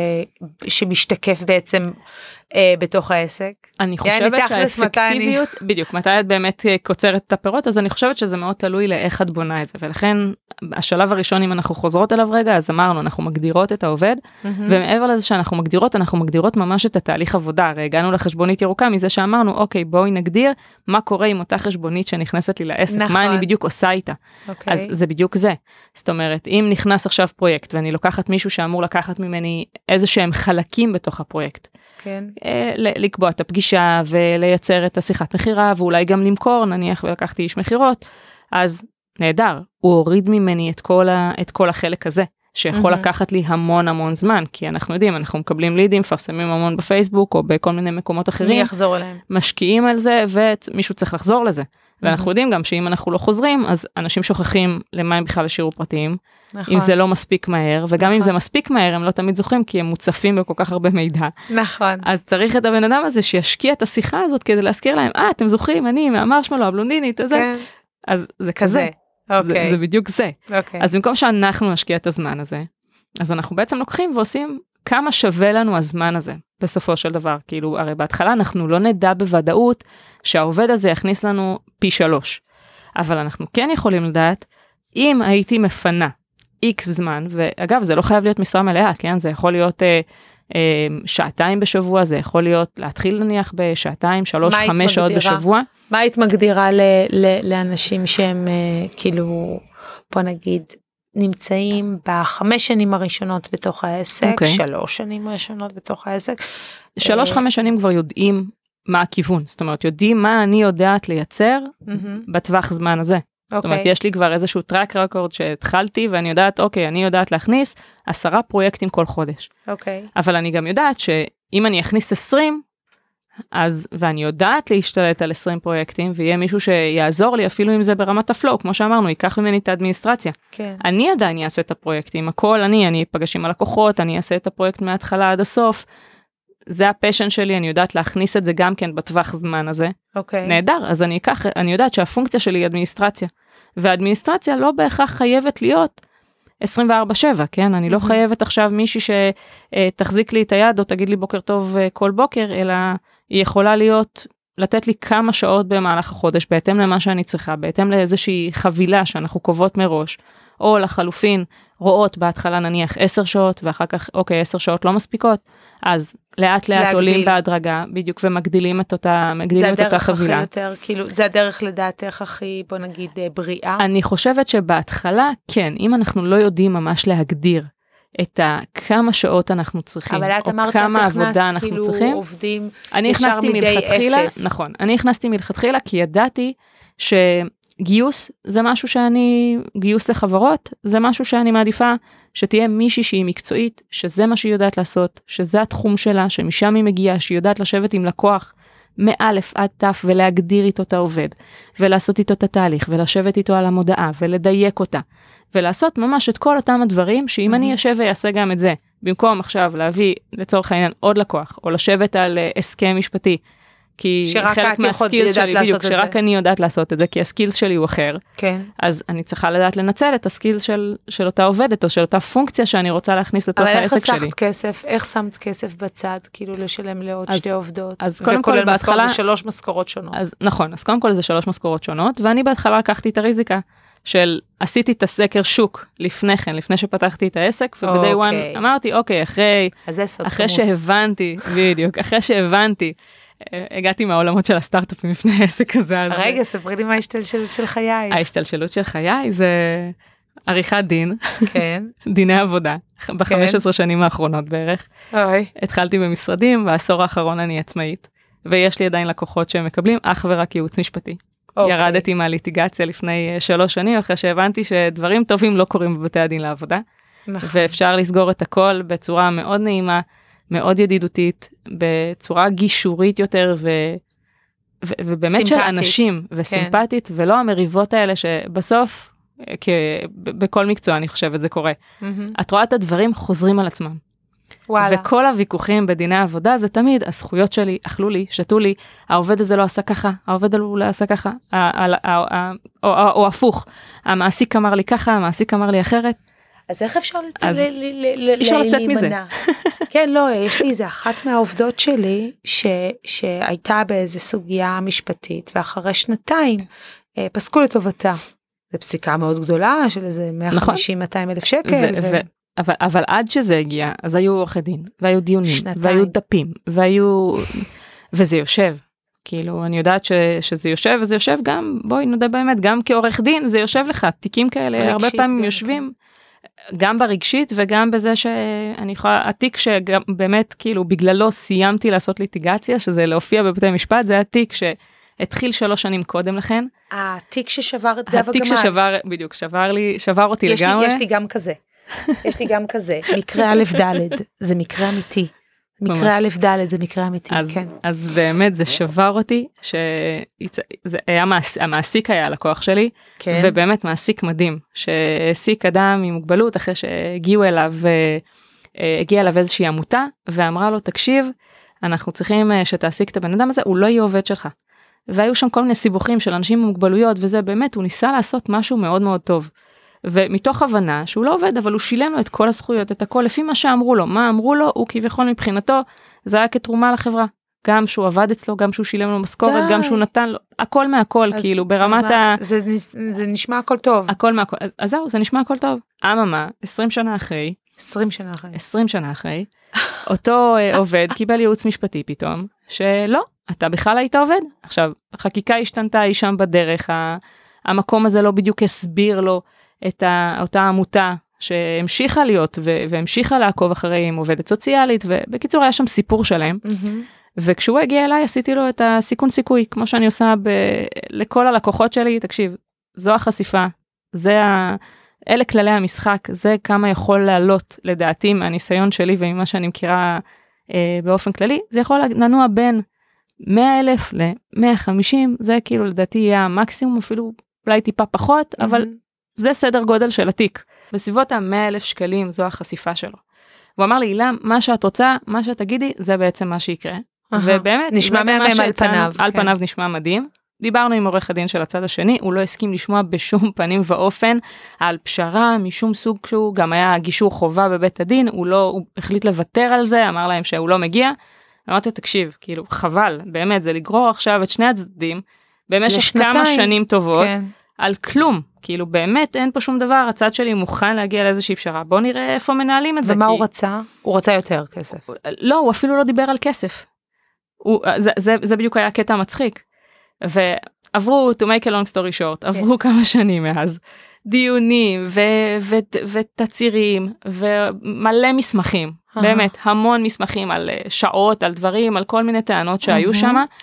A: שמשתקף בעצם בתוך העסק?
B: אני חושבת שהאפקטיביות, בדיוק, מתי את באמת קוצרת את הפירות, אז אני חושבת שזה מאוד תלוי לאיך את בונה את זה, ולכן השלב הראשון, אם אנחנו חוזרות אליו רגע, אז אמרנו, אנחנו מגדירות את העובד, ומעבר לזה שאנחנו מגדירות ממש את התהליך עבודה, הרי הגענו לחשבונית ירוקה, מזה שאמרנו, אוקיי, בואי נגדיר מה קורה עם אותה חשבונית שנכנסת לי לעסק, מה אני בדיוק עושה איתה. אז זה בדיוק זה. זאת אומרת, אם נכנס עכשיו פרויקט, ואני לוקחת מישהו שאמור לקחת ממני איזה שהם חלקים בתוך הפרויקט,
A: כן.
B: לקבוע את הפגישה ולייצר את השיחת מחירה, ואולי גם למכור, נניח ולקחתי איש מחירות, אז נהדר, הוא הוריד ממני את כל החלק הזה, שיכול לקחת לי המון זמן, כי אנחנו יודעים, אנחנו מקבלים לידים, פרסמים המון בפייסבוק, או בכל מיני מקומות אחרים.
A: מי יחזור אליהם?
B: משקיעים על זה, ומישהו צריך לחזור לזה. ואנחנו יודעים גם שאם אנחנו לא חוזרים, אז אנשים שוכחים למה הם בכלל השאירו פרטיים, אם זה לא מספיק מהר, וגם אם זה מספיק מהר, הם לא תמיד זוכרים, כי הם מוצפים בכל כך הרבה מידע.
A: נכון.
B: אז צריך את הבן אדם הזה שישקיע את השיחה הזאת, כדי להזכיר להם, אתם זוכרים, אני מהמרשמלו, הבלונדינית, הזה. אז זה כזה. זה בדיוק זה. אז במקום שאנחנו נשקיע את הזמן הזה, אז אנחנו בעצם לוקחים ועושים כמה שווה לנו הזמן הזה, בסופו של דבר. כאילו, הרי בהתחלה אנחנו לא נדע בוודאות שהעובד הזה יכניס לנו פי 3. אבל אנחנו כן יכולים לדעת, אם הייתי מפנה X זמן, ואגב, זה לא חייב להיות משרה מלאה, כן? זה יכול להיות שעתיים בשבוע, זה יכול להיות להתחיל נניח בשעתיים, 3-5 שעות בשבוע.
A: מה היית מגדירה לאנשים שהם כאילו, בוא נגיד, נמצאים ב5 שנים הראשונות בתוך העסק, 3 שנים הראשונות בתוך העסק.
B: 3-5 שנים כבר יודעים מה הכיוון, זאת אומרת, יודעים מה אני יודעת לייצר בטווח זמן הזה. זאת אומרת, יש לי כבר איזשהו טראק רקורד שהתחלתי, ואני יודעת, אוקיי, אני יודעת להכניס 10 פרויקטים כל חודש. אבל אני גם יודעת שאם אני אכניס 20, אז, ואני יודעת להשתלט על 20 פרויקטים, ויהיה מישהו שיעזור לי, אפילו אם זה ברמת הפלואו, כמו שאמרנו, ייקח ממני את האדמיניסטרציה.
A: כן. אני
B: עדיין אעשה את הפרויקטים, הכל אני אפגש עם הלקוחות, אני אעשה את הפרויקט מההתחלה עד הסוף, זה הפשן שלי, אני יודעת להכניס את זה גם כן בטווח זמן הזה. נהדר, אז אני יודעת שהפונקציה שלי היא אדמיניסטרציה, והאדמיניסטרציה לא בהכרח חייבת להיות 24/7, כן? אני לא חייבת עכשיו מישהי שתחזיק לי את היד, או תגיד לי בוקר טוב כל בוקר, אלא היא יכולה להיות, לתת לי כמה שעות במהלך החודש, בהתאם למה שאני צריכה, בהתאם לאיזושהי חבילה שאנחנו קובעות מראש, או לחלופין, רואות בהתחלה נניח 10 שעות, ואחר כך, אוקיי, 10 שעות לא מספיקות, אז לאט עולים בהדרגה, בדיוק, ומגדילים את אותה חבילה. זה הדרך הכי
A: יותר, כאילו, זה הדרך לדעתך הכי, בוא נגיד, בריאה?
B: אני חושבת שבהתחלה, כן, אם אנחנו לא יודעים ממש להגדיר את כמה שעות אנחנו צריכים, או כמה עבודה אנחנו צריכים.
A: כאילו עובדים
B: ישר מדי אפס. נכון, אני הכנסתי מלכתחילה, כי ידעתי גיוס זה משהו גיוס לחברות, זה משהו שאני מעדיפה שתהיה מישהי שהיא מקצועית, שזה מה שהיא יודעת לעשות, שזה התחום שלה, שמשם היא מגיעה, שהיא יודעת לשבת עם לקוח, מאלף עד תף, ולהגדיר איתו את העובד, ולעשות איתו את התהליך, ולשבת איתו על המודעה, ולדייק אותה, ולעשות ממש את כל אותם הדברים, שאם אני אשב ויעשה גם את זה, במקום עכשיו להביא לצורך העניין עוד לקוח, או לשבת על הסכם משפטי, כי חלק מהסקילס שלי, בדיוק, שרק אני יודעת לעשות את זה, כי הסקילס שלי הוא אחר,
A: כן.
B: אז אני צריכה לדעת לנצל את הסקילס של אותה עובדת, או של אותה פונקציה שאני רוצה להכניס לתוך העסק שלי.
A: אבל איך שמת כסף בצד, כאילו לשלם לעוד שתי עובדות?
B: אז קודם כל בהתחלה...
A: זה 3 משכורות שונות.
B: נכון, אז קודם כל זה 3 משכורות שונות, ואני בהתחלה לקחתי את הריזיקה, של עשיתי את הסקר שוק לפני כן, לפני שפתחתי את העסק, ובדי וואן אמרתי, אוקיי, אחרי שהבנתי, בדיוק, אחרי שהבנתי, הגעתי מהעולמות של הסטארט-אפים לפני העסק הזה.
A: רגע, ספרי לי מה ההשתלשלות של חיי.
B: ההשתלשלות של חיי זה עריכת דין,
A: כן.
B: דיני עבודה, ב-15 שנים האחרונות בערך. התחלתי במשרדים, בעשור האחרון אני עצמאית, ויש לי עדיין לקוחות שהם מקבלים אך ורק ייעוץ משפטי. ירדתי מהליטיגציה לפני 3 שנים, אחרי שהבנתי שדברים טובים לא קורים בבתי הדין לעבודה, ואפשר לסגור את הכל בצורה מאוד נעימה, מאוד ידידותית, בצורה גישורית יותר, ובאמת של אנשים, וסימפטית, ולא המריבות האלה שבסוף, בכל מקצוע אני חושבת זה קורה. את רואה את הדברים חוזרים על עצמם. וכל הוויכוחים בדיני העבודה זה תמיד, הזכויות שלי אכלו לי, שתו לי, העובד הזה לא עשה ככה, העובד הזה לא עשה ככה, או הפוך, המעסיק אמר לי ככה, המעסיק אמר לי אחרת.
A: אז איך אפשר
B: לצאת מזה?
A: כן, לא, יש לי איזה אחת מהעובדות שלי, שהייתה באיזה סוגיה משפטית, ואחרי 2 פסקו לטובתה. זו פסיקה מאוד גדולה, של איזה 150-200 אלף שקל.
B: אבל עד שזה הגיע, אז היו עורכי דין, והיו דיונים, והיו דפים, וזה יושב. כאילו, אני יודעת שזה יושב, וזה יושב גם, בואי נודה באמת, גם כעורך דין, זה יושב לך, תיקים כאלה, הרבה פעמים יושבים, גם ברגשית, וגם בזה שאני יכולה, התיק שגם באמת, כאילו, בגללו סיימתי לעשות ליטיגציה, שזה להופיע בבתי משפט, זה התיק שהתחיל 3 שנים קודם לכן.
A: התיק ששבר את גב הגמל.
B: התיק ששבר, בדיוק, שבר אותי לגמרי.
A: יש לי גם כזה. יש לי גם כזה, מקרה א' ד', זה מקרה אמיתי. מקרה א' ד' זה מקרה אמיתי, כן.
B: אז באמת זה שבר אותי, המעסיק היה הלקוח שלי, ובאמת מעסיק מדהים, שהעסיק אדם עם מוגבלות, אחרי שהגיעה אליו איזושהי עמותה, ואמרה לו, תקשיב, אנחנו צריכים שתעסיק את הבן אדם הזה, הוא לא יהיה עובד שלך. והיו שם כל מיני סיבוכים של אנשים עם מוגבלויות, וזה באמת, הוא ניסה לעשות משהו מאוד מאוד טוב. ומתוך הבנה שהוא לא עובד, אבל הוא שילם לו את כל הזכויות, את הכל, לפי מה שאמרו לו. מה אמרו לו? הוא כביכול מבחינתו, זה היה כתרומה לחברה. גם שהוא עבד אצלו, גם שהוא שילם לו משכורת, גם שהוא נתן לו, הכל מהכל, כאילו, ברמת
A: זה נשמע הכל טוב.
B: הכל מהכל, אז זהו, זה נשמע הכל טוב. אממה, 20 שנה אחרי, אותו עובד קיבל ייעוץ משפטי פתאום, שלא, אתה בכלל היית עובד. עכשיו, החקיקה השתנתה, היא שם בדרך, המקום הזה לא בדיוק הסביר לו את אותה עמותה שהמשיכה להיות והמשיכה לעקוב אחרי עם עובדת סוציאלית, ובקיצור היה שם סיפור שלם. וכשהוא הגיע אליי עשיתי לו את הסיכון סיכוי, כמו שאני עושה לכל הלקוחות שלי, תקשיב, זו החשיפה, אלה כללי המשחק, זה כמה יכול לעלות לדעתי מהניסיון שלי וממה שאני מכירה באופן כללי, זה יכול לנוע בין 100,000 ל-150, זה כאילו לדעתי יהיה המקסימום, אפילו אולי טיפה פחות, אבל זה סדר גודל של התיק. בסביבות ה-100,000 שקלים זו החשיפה שלו. הוא אמר לי, אילם, מה שאת רוצה, מה שאת תגידי, זה בעצם מה שיקרה. ובאמת,
A: נשמע מהמם על פניו.
B: על פניו נשמע מדהים. דיברנו עם עורך הדין של הצד השני, הוא לא הסכים לשמוע בשום פנים ואופן על פשרה, משום סוג שהוא, גם היה גישור חובה בבית הדין, הוא החליט לוותר על זה, אמר להם שהוא לא מגיע. אמרתי לו, תקשיב, כאילו, חבל, באמת, זה לגרור עכשיו את שני הצדדים, במשך כמה שנים טובות, על כלום, כאילו, באמת אין פה שום דבר, הצד שלי מוכן להגיע לאיזושהי פשרה, בוא נראה איפה מנהלים את זה.
A: ומה הוא רצה? הוא רצה יותר כסף.
B: לא, הוא אפילו לא דיבר על כסף. זה בדיוק היה הקטע המצחיק. ועברו, to make a long story short, עברו כמה שנים מאז, דיונים ותצירים, ומלא מסמכים, באמת, המון מסמכים על שעות, על דברים, על כל מיני טענות שהיו שם,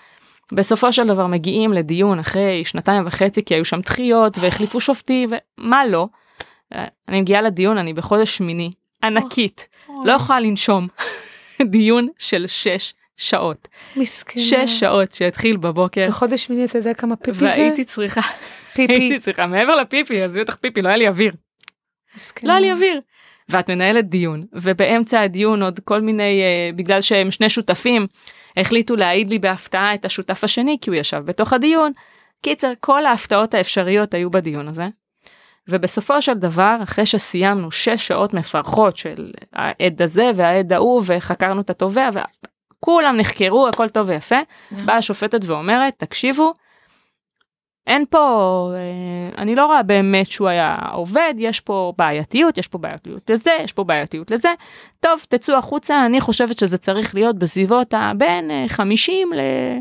B: בסופו של דבר מגיעים לדיון אחרי 2.5, כי היו שם דחיות והחליפו שופטים ומה לא. אני מגיעה לדיון, אני בחודש שמיני, ענקית, לא יכולה לנשום. דיון של 6 שעות.
A: מסכנה.
B: 6 שעות שהתחיל בבוקר.
A: בחודש שמיני אתה יודע כמה פיפי זה?
B: והייתי צריכה, הייתי צריכה, מעבר לפיפי, עזבי אותך פיפי, לא היה לי אוויר.
A: מסכנה.
B: לא היה לי אוויר. ואת מנהלת דיון, ובאמצע הדיון עוד כל מיני, בגלל שהם שני שותפים, החליטו להעיד לי בהפתעה את השותף השני, כי הוא ישב בתוך הדיון. קיצר, כל ההפתעות האפשריות היו בדיון הזה. ובסופו של דבר, אחרי שסיימנו 6 שעות מפרכות של העד הזה והעד ההוא, וחקרנו את התובע, וכולם נחקרו, הכל טוב ויפה, באה השופטת ואומרת, תקשיבו, אין פה, אני לא רואה באמת שהוא היה עובד, יש פה בעייתיות, יש פה בעייתיות לזה, יש פה בעייתיות לזה, טוב, תצאו החוצה, אני חושבת שזה צריך להיות בסביבות בין 50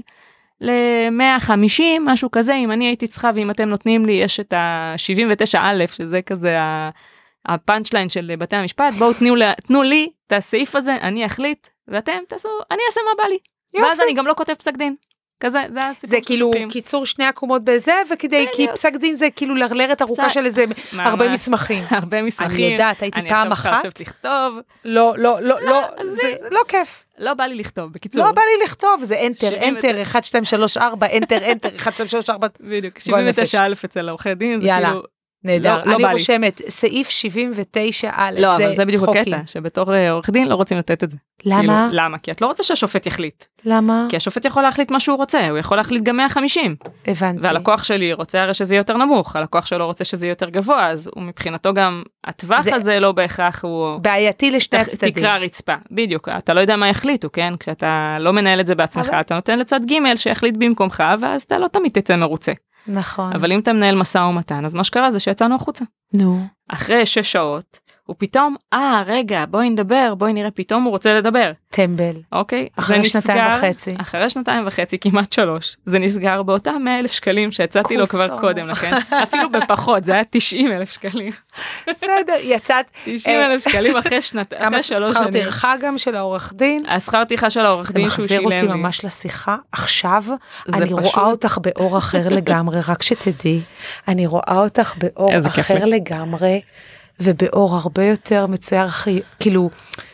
B: ל-150, משהו כזה, אם אני הייתי צריכה, ואם אתם נותנים לי, יש את ה-79א', שזה כזה הפאנצ'ליין של בתי המשפט, בואו תנו לי את הסעיף הזה, אני אחליט, ואתם תעשו, אני אעשה מה בא לי. ואז אני גם לא כותב פסק דין. כזה, זה הסיפור.
A: זה כאילו קיצור 2 עקומות בזה, וכדי, כי פסק דין זה כאילו לרלרת ארוכה של איזה הרבה מסמכים.
B: הרבה מסמכים.
A: אני יודעת, הייתי פעם אחת.
B: אני עכשיו תכתוב.
A: לא, זה לא כיף.
B: לא בא לי לכתוב, בקיצור.
A: לא בא לי לכתוב, זה אנטר, 1, 2, 3, 4, אנטר, 1, 2, 3, 4.
B: בדיוק, 79 א' אצל עורכי דין, זה כאילו...
A: נהדר, אני רושמת, סעיף 79א,
B: לא, אבל זה בדיוק הקטע, שבתור עורך דין לא רוצים לתת את זה.
A: למה?
B: למה? כי את לא רוצה שהשופט יחליט.
A: למה?
B: כי השופט יכול להחליט מה שהוא רוצה, הוא יכול להחליט גם 150.
A: הבנתי.
B: והלקוח שלי רוצה הרי שזה יהיה יותר נמוך, הלקוח שלו רוצה שזה יהיה יותר גבוה, אז הוא מבחינתו גם, הטווח הזה לא בהכרח הוא...
A: בעייתי לשני הצדדים.
B: תקרא רצפה, בדיוק, אתה לא יודע מה יחליטו, כן? כשאתה לא מנהל את זה בעצמך, אתה נותן לצד ג' שיחליט במקומך, ואז אתה לא תמיד תצא מרוצה.
A: נכון.
B: אבל אם אתה מנהל מסע ומתן, אז מה שקרה זה שיצאנו החוצה.
A: נו.
B: אחרי 6 שעות, הוא פתאום, רגע, בואי נדבר, בואי נראה, פתאום הוא רוצה לדבר.
A: טמבל.
B: אוקיי?
A: אחרי 2.5.
B: אחרי 2.5, כמעט 3. זה נסגר באותם 100,000 שקלים שהצעתי לו כבר קודם לכן. אפילו בפחות, זה היה 90,000 שקלים.
A: בסדר, יצאת.
B: 90,000 שקלים אחרי 3 שנים.
A: כמה שכר טרחה גם של העורך דין?
B: השכר טרחה של העורך דין שהוא שילם לי.
A: זה מחזיר אותי ממש לשיחה. עכשיו אני רואה אותך באור אחר לגמרי, רק שתדעי. אני רואה אותך באור אחר לגמרי. ובאור הרבה יותר מצויר, כאילו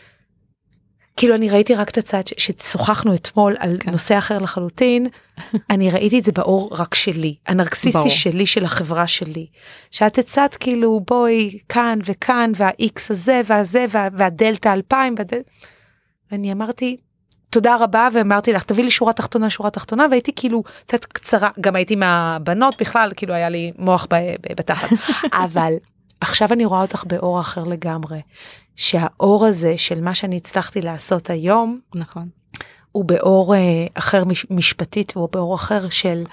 A: אני ראיתי רק את הצד ששוחחנו אתמול על נושא אחר לחלוטין, אני ראיתי את זה באור רק שלי, הנרקסיסטי שלי, של החברה שלי, שאת הצעת כאילו בואי כאן וכאן, וה-X הזה והזה, והדלטה 2000, ואני אמרתי, תודה רבה, ואמרתי לך, תביא לי שורה תחתונה, והייתי כאילו קצת קצרה, גם הייתי מהבנות בכלל, כאילו היה לי מוח בתחת, אבל עכשיו אני רואה אותך באור אחר לגמרי, שהאור הזה של מה שאני הצלחתי לעשות היום,
B: נכון.
A: הוא באור אחר משפטית, הוא באור אחר של,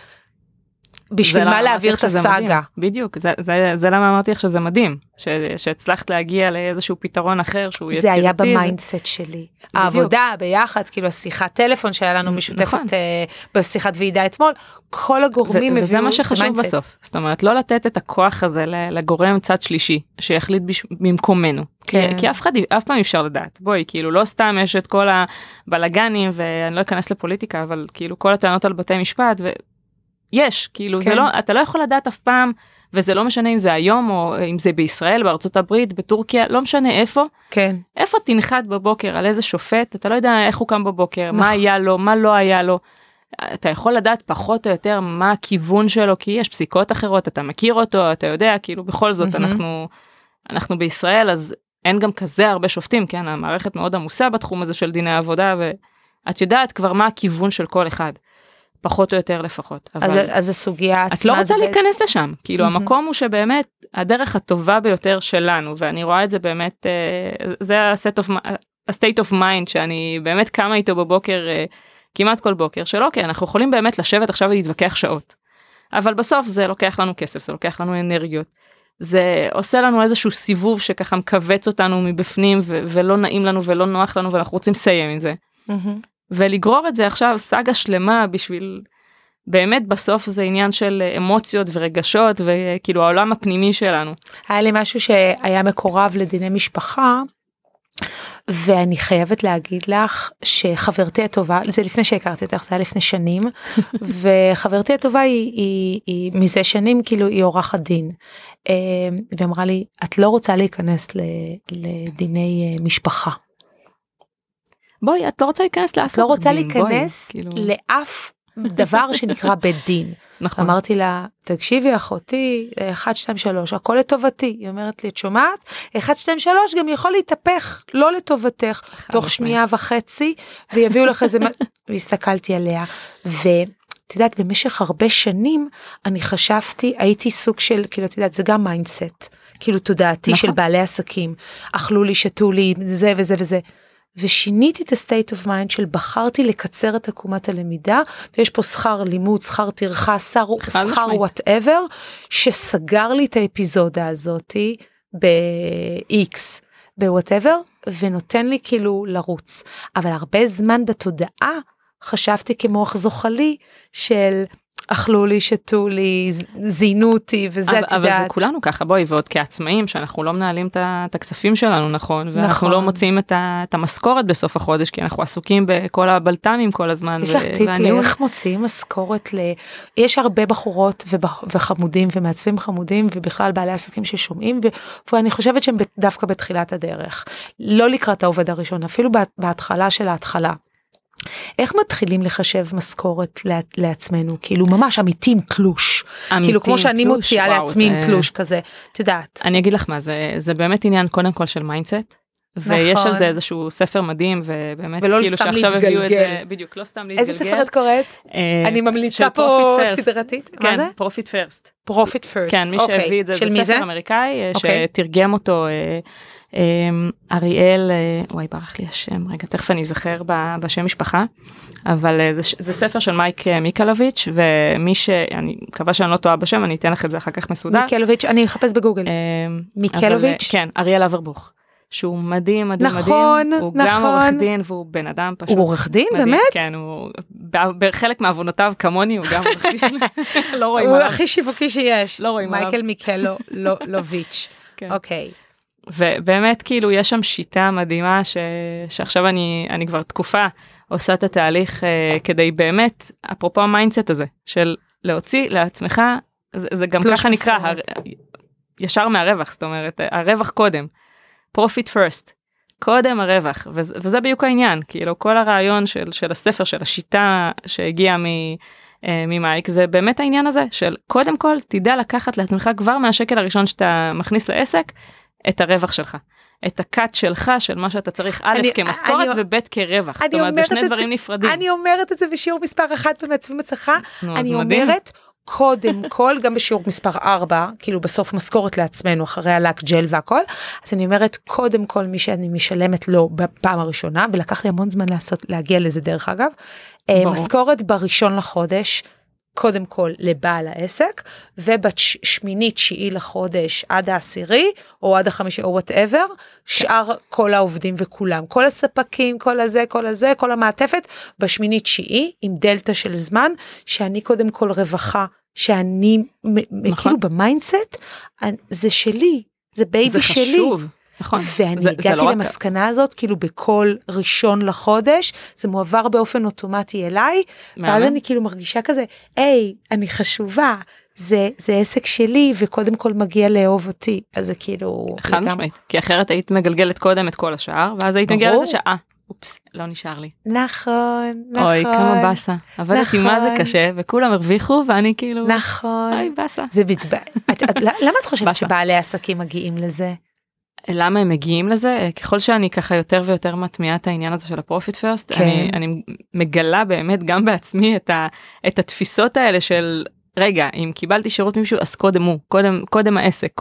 A: בשביל מה להעביר את הסאגה.
B: בדיוק, זה למה אמרתי לך שזה מדהים, שהצלחת להגיע לאיזשהו פתרון אחר, שהוא יצירתי.
A: זה היה במיינדסט שלי. העבודה ביחד, כאילו השיחת טלפון שהיה לנו משותפת בשיחת ועידה אתמול, כל הגורמים הביאו...
B: וזה מה שחשוב בסוף. זאת אומרת, לא לתת את הכוח הזה לגורם צד שלישי, שיחליט במקומנו. כי אף פעם אפשר לדעת. בואי, כאילו לא סתם יש את כל הבלגנים, ואני לא אכנס לפוליטיקה, אבל כאילו כל הטענות על בתי משפט, יש, כאילו, זה לא, אתה לא יכול לדעת אף פעם, וזה לא משנה אם זה היום, או אם זה בישראל, בארצות הברית, בטורקיה, לא משנה איפה.
A: כן.
B: איפה תנחת בבוקר על איזה שופט, אתה לא יודע איך הוא קם בבוקר, מה היה לו, מה לא היה לו. אתה יכול לדעת פחות או יותר מה הכיוון שלו, כי יש פסיקות אחרות, אתה מכיר אותו, אתה יודע, כאילו, בכל זאת, אנחנו בישראל, אז אין גם כזה הרבה שופטים, כן, המערכת מאוד עמוסה בתחום הזה של דיני העבודה, ואת יודעת כבר מה הכיוון של כל אחד. פחות או יותר לפחות.
A: אז הסוגיה עצמה...
B: את לא רוצה להיכנס לשם. כאילו, המקום הוא שבאמת, הדרך הטובה ביותר שלנו, ואני רואה את זה באמת, זה ה-state of mind, שאני באמת קמה איתו בבוקר, כמעט כל בוקר, שלא, כן, אנחנו יכולים באמת לשבת עכשיו ולהתווכח שעות. אבל בסוף זה לוקח לנו כסף, זה לוקח לנו אנרגיות. זה עושה לנו איזשהו סיבוב שככה מקווץ אותנו מבפנים, ולא נעים לנו ולא נוח לנו, ואנחנו רוצים לסיים עם זה. ולגרור את זה עכשיו סאגה שלמה בשביל, באמת בסוף זה עניין של אמוציות ורגשות וכאילו העולם הפנימי שלנו.
A: היה לי משהו שהיה מקורב לדיני משפחה, ואני חייבת להגיד לך שחברתי הטובה, זה לפני שהכרתי אותך, זה היה לפני שנים, וחברתי הטובה היא מזה שנים, כאילו היא עורכת דין, ואמרה לי, את לא רוצה להיכנס לדיני משפחה.
B: בואי, את לא רוצה להיכנס לאף
A: את לא רוצה להיכנס לאף דבר שנקרא בית דין.
B: נכון.
A: אמרתי לה, תקשיבי אחותי, 1, 2, 3, הכל לטובתי. היא אומרת לי, את שומעת? 1, 2, 3 גם יכול להתהפך, לא לטובתך, תוך שנייה וחצי, ויביאו לך איזה, והסתכלתי עליה, ואת יודעת, במשך הרבה שנים, אני חשבתי, הייתי סוג של, כאילו, את יודעת, זה גם מיינדסט, כאילו תודעתי של בעלי עסקים, אכלו לי, שתו לי, זה וזה וזה, ושיניתי את ה-state of mind של בחרתי לקצר את עקומת הלמידה, ויש פה שכר לימוד, שכר טרחה, שכר whatever, שסגר לי את האפיזודה הזאת ב-X, ב-whatever, ונותן לי כאילו לרוץ. אבל הרבה זמן בתודעה, חשבתי כמוח זוחלי של אכלו לי, שתו לי, זינו אותי, וזה את יודעת.
B: אבל זה כולנו ככה, בואי, ועוד כעצמאים, שאנחנו לא מנהלים את הכספים שלנו, נכון? ואנחנו לא מוצאים את המשכורת בסוף החודש, כי אנחנו עסוקים בכל הבלת"מים כל הזמן.
A: יש לך טיפ לאיך מוציאים משכורת יש הרבה בחורות וחמודים, ומעצבים חמודים, ובכלל בעלי עסקים ששומעים, ואני חושבת שהם דווקא בתחילת הדרך. לא לקראת העובד הראשון, אפילו בהתחלה של ההתחלה. איך מתחילים לחשב משכורת לעצמנו? כאילו ממש אמיתי עם תלוש. כאילו כמו שאני מוציאה לעצמי עם תלוש כזה, את יודעת.
B: אני אגיד לך מה, זה באמת עניין קודם כל של מיינדסט, ויש על זה איזשהו ספר מדהים, ובאמת כאילו שעכשיו הביאו את זה, בדיוק, לא סתם להתגלגל.
A: איזה ספר את קוראת? אני ממליצה פה סדרתית. מה זה?
B: Profit First.
A: Profit First.
B: כן, מי שהביא את זה, זה ספר אמריקאי, שתרגם אותו אריאל, וואי ברח לי השם, רגע תכף אני אזכר בשם משפחה, אבל זה ספר של מייק מיקלוביץ', ומי שאני מקווה שאני לא טועה בשם, אני אתן לך את זה אחר כך מסודר.
A: מיקלוביץ', אני אחפש בגוגל. מיקלוביץ'?
B: כן, אריאל אברבוך. שהוא מדהים, מדהים,
A: נכון,
B: מדהים, הוא גם עורך דין והוא בן אדם פשוט.
A: הוא עורך דין, באמת?
B: כן, הוא, בחלק מעוונותיו כמוני הוא גם עורך דין, לא רואים עליו.
A: הוא הכי שיווקי שיש,
B: לא רואים עליו.
A: מייקל מיקלוביץ', אוקיי.
B: ובאמת כאילו יש שם שיטה מדהימה שעכשיו אני כבר תקופה עושה את התהליך כדי באמת, אפרופו המיינדסט הזה, של להוציא לעצמך, זה גם ככה נקרא, ישר מהרווח, זאת אומרת, הרווח קודם. Profit first, קודם הרווח, וזה בדיוק העניין, כאילו כל הרעיון של הספר, של השיטה שהגיעה ממייק, זה באמת העניין הזה, של קודם כל תדע לקחת לעצמך כבר מהשקל הראשון שאתה מכניס לעסק, את הרווח שלך, את הקאט שלך, של מה שאתה צריך א' כמשכורת וב' כרווח, זאת אומרת, זה שני דברים נפרדים.
A: אני אומרת את זה בשיעור מספר 1 במעצבים הצלחה, אני אומרת, קודם כל, גם בשיעור מספר 4, כאילו בסוף משכורת לעצמנו, אחרי הלק ג'ל והכל, אז אני אומרת, קודם כל מי שאני משלמת לו בפעם הראשונה, ולקח לי המון זמן להגיע לזה דרך אגב, משכורת בראשון לחודש, קודם כל לבעל העסק, ובשמינית, 9 לחודש עד העשירי, או עד החמישי, או whatever, שאר כל העובדים וכולם, כל הספקים, כל הזה, כל המעטפת, בשמינית 9, עם דלטה של זמן, שאני קודם כל רווחה, שאני כאילו במיינדסט, זה שלי, זה בייבי שלי. זה חשוב.
B: נכון.
A: ואני הגעתי למסקנה הזאת, כאילו בכל ראשון לחודש, זה מועבר באופן אוטומטי אליי, ואז אני כאילו מרגישה כזה, היי, אני חשובה, זה עסק שלי, וקודם כל מגיע לאהוב אותי, אז זה כאילו...
B: חד משמעית, כי אחרת היית מגלגלת קודם את כל השאר, ואז היית מגיעה לזה שעה, אופס, לא נשאר לי.
A: נכון.
B: אוי, כמה בסה. עבדתי מה זה קשה, וכולם הרוויחו, ואני כאילו...
A: נכון.
B: אוי, בסה.
A: למה את חושבת שבעלי עסקים מגיעים לזה?
B: למה הם מגיעים לזה? ככל שאני ככה יותר ויותר מטמיעה את העניין הזה של הפרופיט פרסט, אני מגלה באמת גם בעצמי את התפיסות האלה של, רגע, אם קיבלתי שירות ממישהו, אז קודם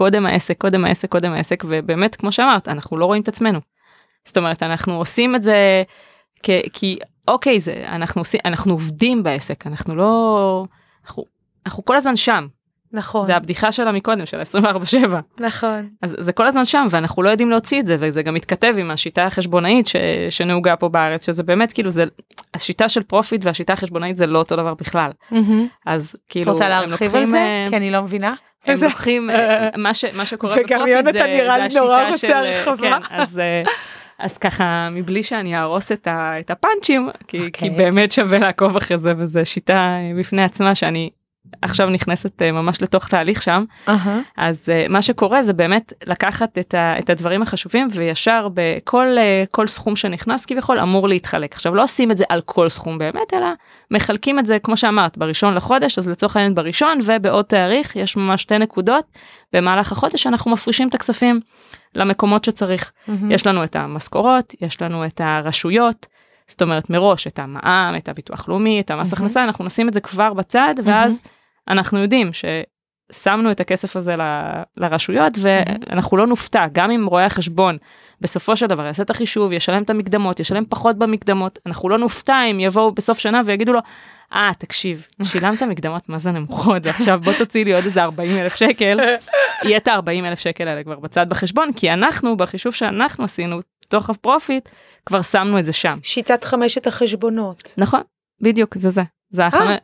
B: העסק, ובאמת, כמו שאמרת, אנחנו לא רואים את עצמנו. זאת אומרת, אנחנו עושים את זה, כי אוקיי, אנחנו עובדים בעסק, אנחנו כל הזמן שם.
A: נכון.
B: זה הבדיחה שלה מקודם, של 24/7.
A: נכון.
B: אז זה כל הזמן שם, ואנחנו לא יודעים להוציא את זה, וזה גם מתכתב עם השיטה החשבונאית שנהוגה פה בארץ, שזה באמת כאילו, השיטה של פרופיט והשיטה החשבונאית זה לא אותו דבר בכלל. אז כאילו,
A: רוצה להרחיב על זה? כי אני לא מבינה.
B: הם לוקחים, מה שקורה
A: וגם יונתן נראה לי נורא רוצה הרחבה.
B: אז ככה, מבלי שאני ארוס את הפאנצ'ים, כי באמת שווה לעקוב אחרי זה, וזו שיטה בפני עצמה שאני עכשיו נכנסת ממש לתוך תהליך שם. אז מה שקורה זה באמת לקחת את הדברים החשובים, וישר בכל סכום שנכנס כביכול אמור להתחלק. עכשיו לא עושים את זה על כל סכום באמת, אלא מחלקים את זה כמו שאמרת, בראשון לחודש, אז לצורך העניין בראשון, ובעוד תאריך יש ממש 2 נקודות, במהלך החודש אנחנו מפרישים את הכספים למקומות שצריך. יש לנו את המשכורות, יש לנו את הרשויות, זאת אומרת מראש את המע"מ, את הביטוח לאומי, את המס הכנסה, אנחנו נשים את זה כבר בצד, ואז אנחנו יודעים ששמנו את הכסף הזה לרשויות, ואנחנו לא נופתע, גם אם רואה החשבון בסופו של דבר יעשה את החישוב, ישלם את המקדמות, ישלם פחות במקדמות, אנחנו לא נופתע אם יבואו בסוף שנה ויגידו לו, תקשיב, שילמת מקדמות מה זה נמוכות, ועכשיו בוא תוציא לי עוד איזה 40,000 שקל, יהיה את 40,000 שקל האלה כבר בצד בחשבון, כי אנחנו, בחישוב שאנחנו עשינו, תוך פרופיט, כבר שמנו את זה שם.
A: שיטת 5 החשבונות.
B: נכון, בדיוק, זה. זה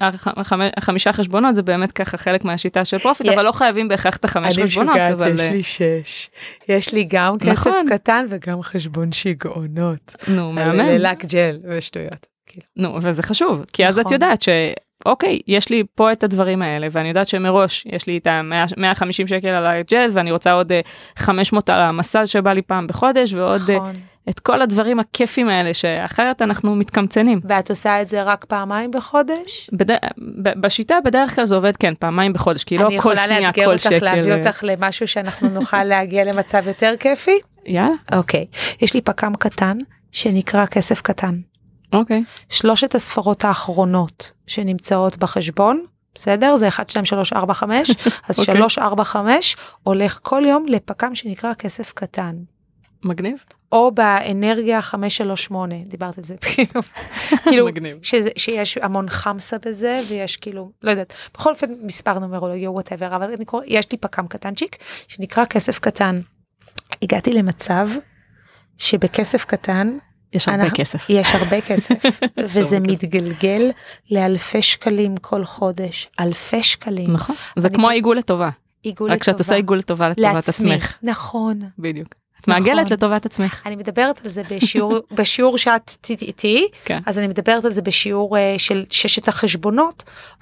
B: 5 חשבונות, זה באמת ככה חלק מהשיטה של פרופיט, אבל לא חייבים בהכרח את 5 חשבונות.
A: אני משוגעת, יש לי 6. יש לי גם כסף קטן וגם חשבון שיגעונות.
B: נו, מאמן.
A: ללק ג'ל ושטויות.
B: נו, וזה חשוב, כי אז את יודעת שאוקיי, יש לי פה את הדברים האלה, ואני יודעת שמראש יש לי את ה-150 שקל על הג'ל, ואני רוצה עוד 500 על המסאז' שבא לי פעם בחודש, ועוד את כל הדברים הכיפים האלה, שאחרת אנחנו מתקמצנים.
A: ואת עושה את זה רק פעמיים בחודש?
B: בשיטה בדרך כלל זה עובד, כן, פעמיים בחודש, כי לא כל שנייה, כל שקל.
A: אני יכולה להביא אותך למשהו שאנחנו נוכל להגיע למצב יותר כיפי?
B: יאללה.
A: אוקיי, יש לי פקם קטן, שנקרא כסף קטן.
B: אוקיי.
A: 3 הספרות האחרונות שנמצאות בחשבון, בסדר? זה 1, 2, 3, 4, 5, אז 3, 4, 5 הולך כל יום לפקם שנקרא כסף קטן.
B: מגניב.
A: או באנרגיה 538, דיברת על זה, כאילו, שיש המון חמסה בזה, ויש כאילו, לא יודעת, בכל אופן מספר נומרולוגיה, whatever, אבל יש לי פקם קטנצ'יק, שנקרא כסף קטן. הגעתי למצב, שבכסף קטן,
B: יש הרבה כסף.
A: יש הרבה כסף, וזה מתגלגל לאלפי שקלים כל חודש, אלפי שקלים.
B: נכון, זה כמו עיגול לטובה. רק שאת עושה עיגול לטובה לטובת עצמך.
A: נכון.
B: בדיוק. את מעגלת לטובת עצמך.
A: אני מדברת על זה בשיעור שאת איתי, אז אני מדברת על זה בשיעור של 6 החשבונות,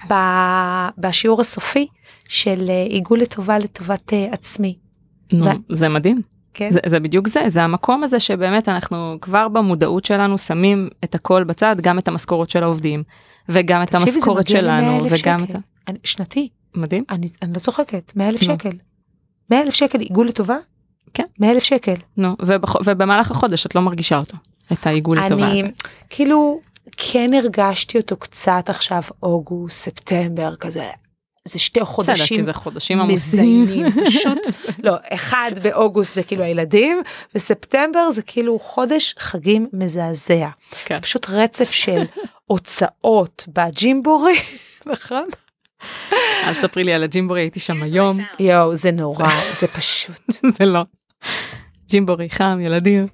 A: בשיעור הסופי של עיגול לטובה לטובת עצמי.
B: נו, זה מדהים. זה בדיוק זה המקום הזה שבאמת אנחנו כבר במודעות שלנו שמים את הכל בצד, גם את המשכורת של העובדים, וגם את המשכורת שלנו, וגם את
A: שנתי.
B: מדהים.
A: אני לא צוחקת, 100,000 שקל. 100,000 שקל עיגול לטובה?
B: כן.
A: 100,000 שקל.
B: נו, ובמהלך החודש את לא מרגישה אותו, את העיגול לטובה הזה.
A: אני כאילו כן הרגשתי אותו קצת עכשיו, אוגוסט, ספטמבר, כזה. זה 2 חודשים.
B: בסדר, כי זה חודשים עמוסים.
A: פשוט, לא, 1 באוגוסט זה כאילו הילדים, וספטמבר זה כאילו חודש חגים מזעזע. זה פשוט רצף של הוצאות בג'ימבורי, נכון?
B: אל תספרי לי על הג'ימבורי, הייתי שם היום.
A: יואו, זה נורא, זה פשוט.
B: זה לא. ג'ימבורי, חם, ילדים.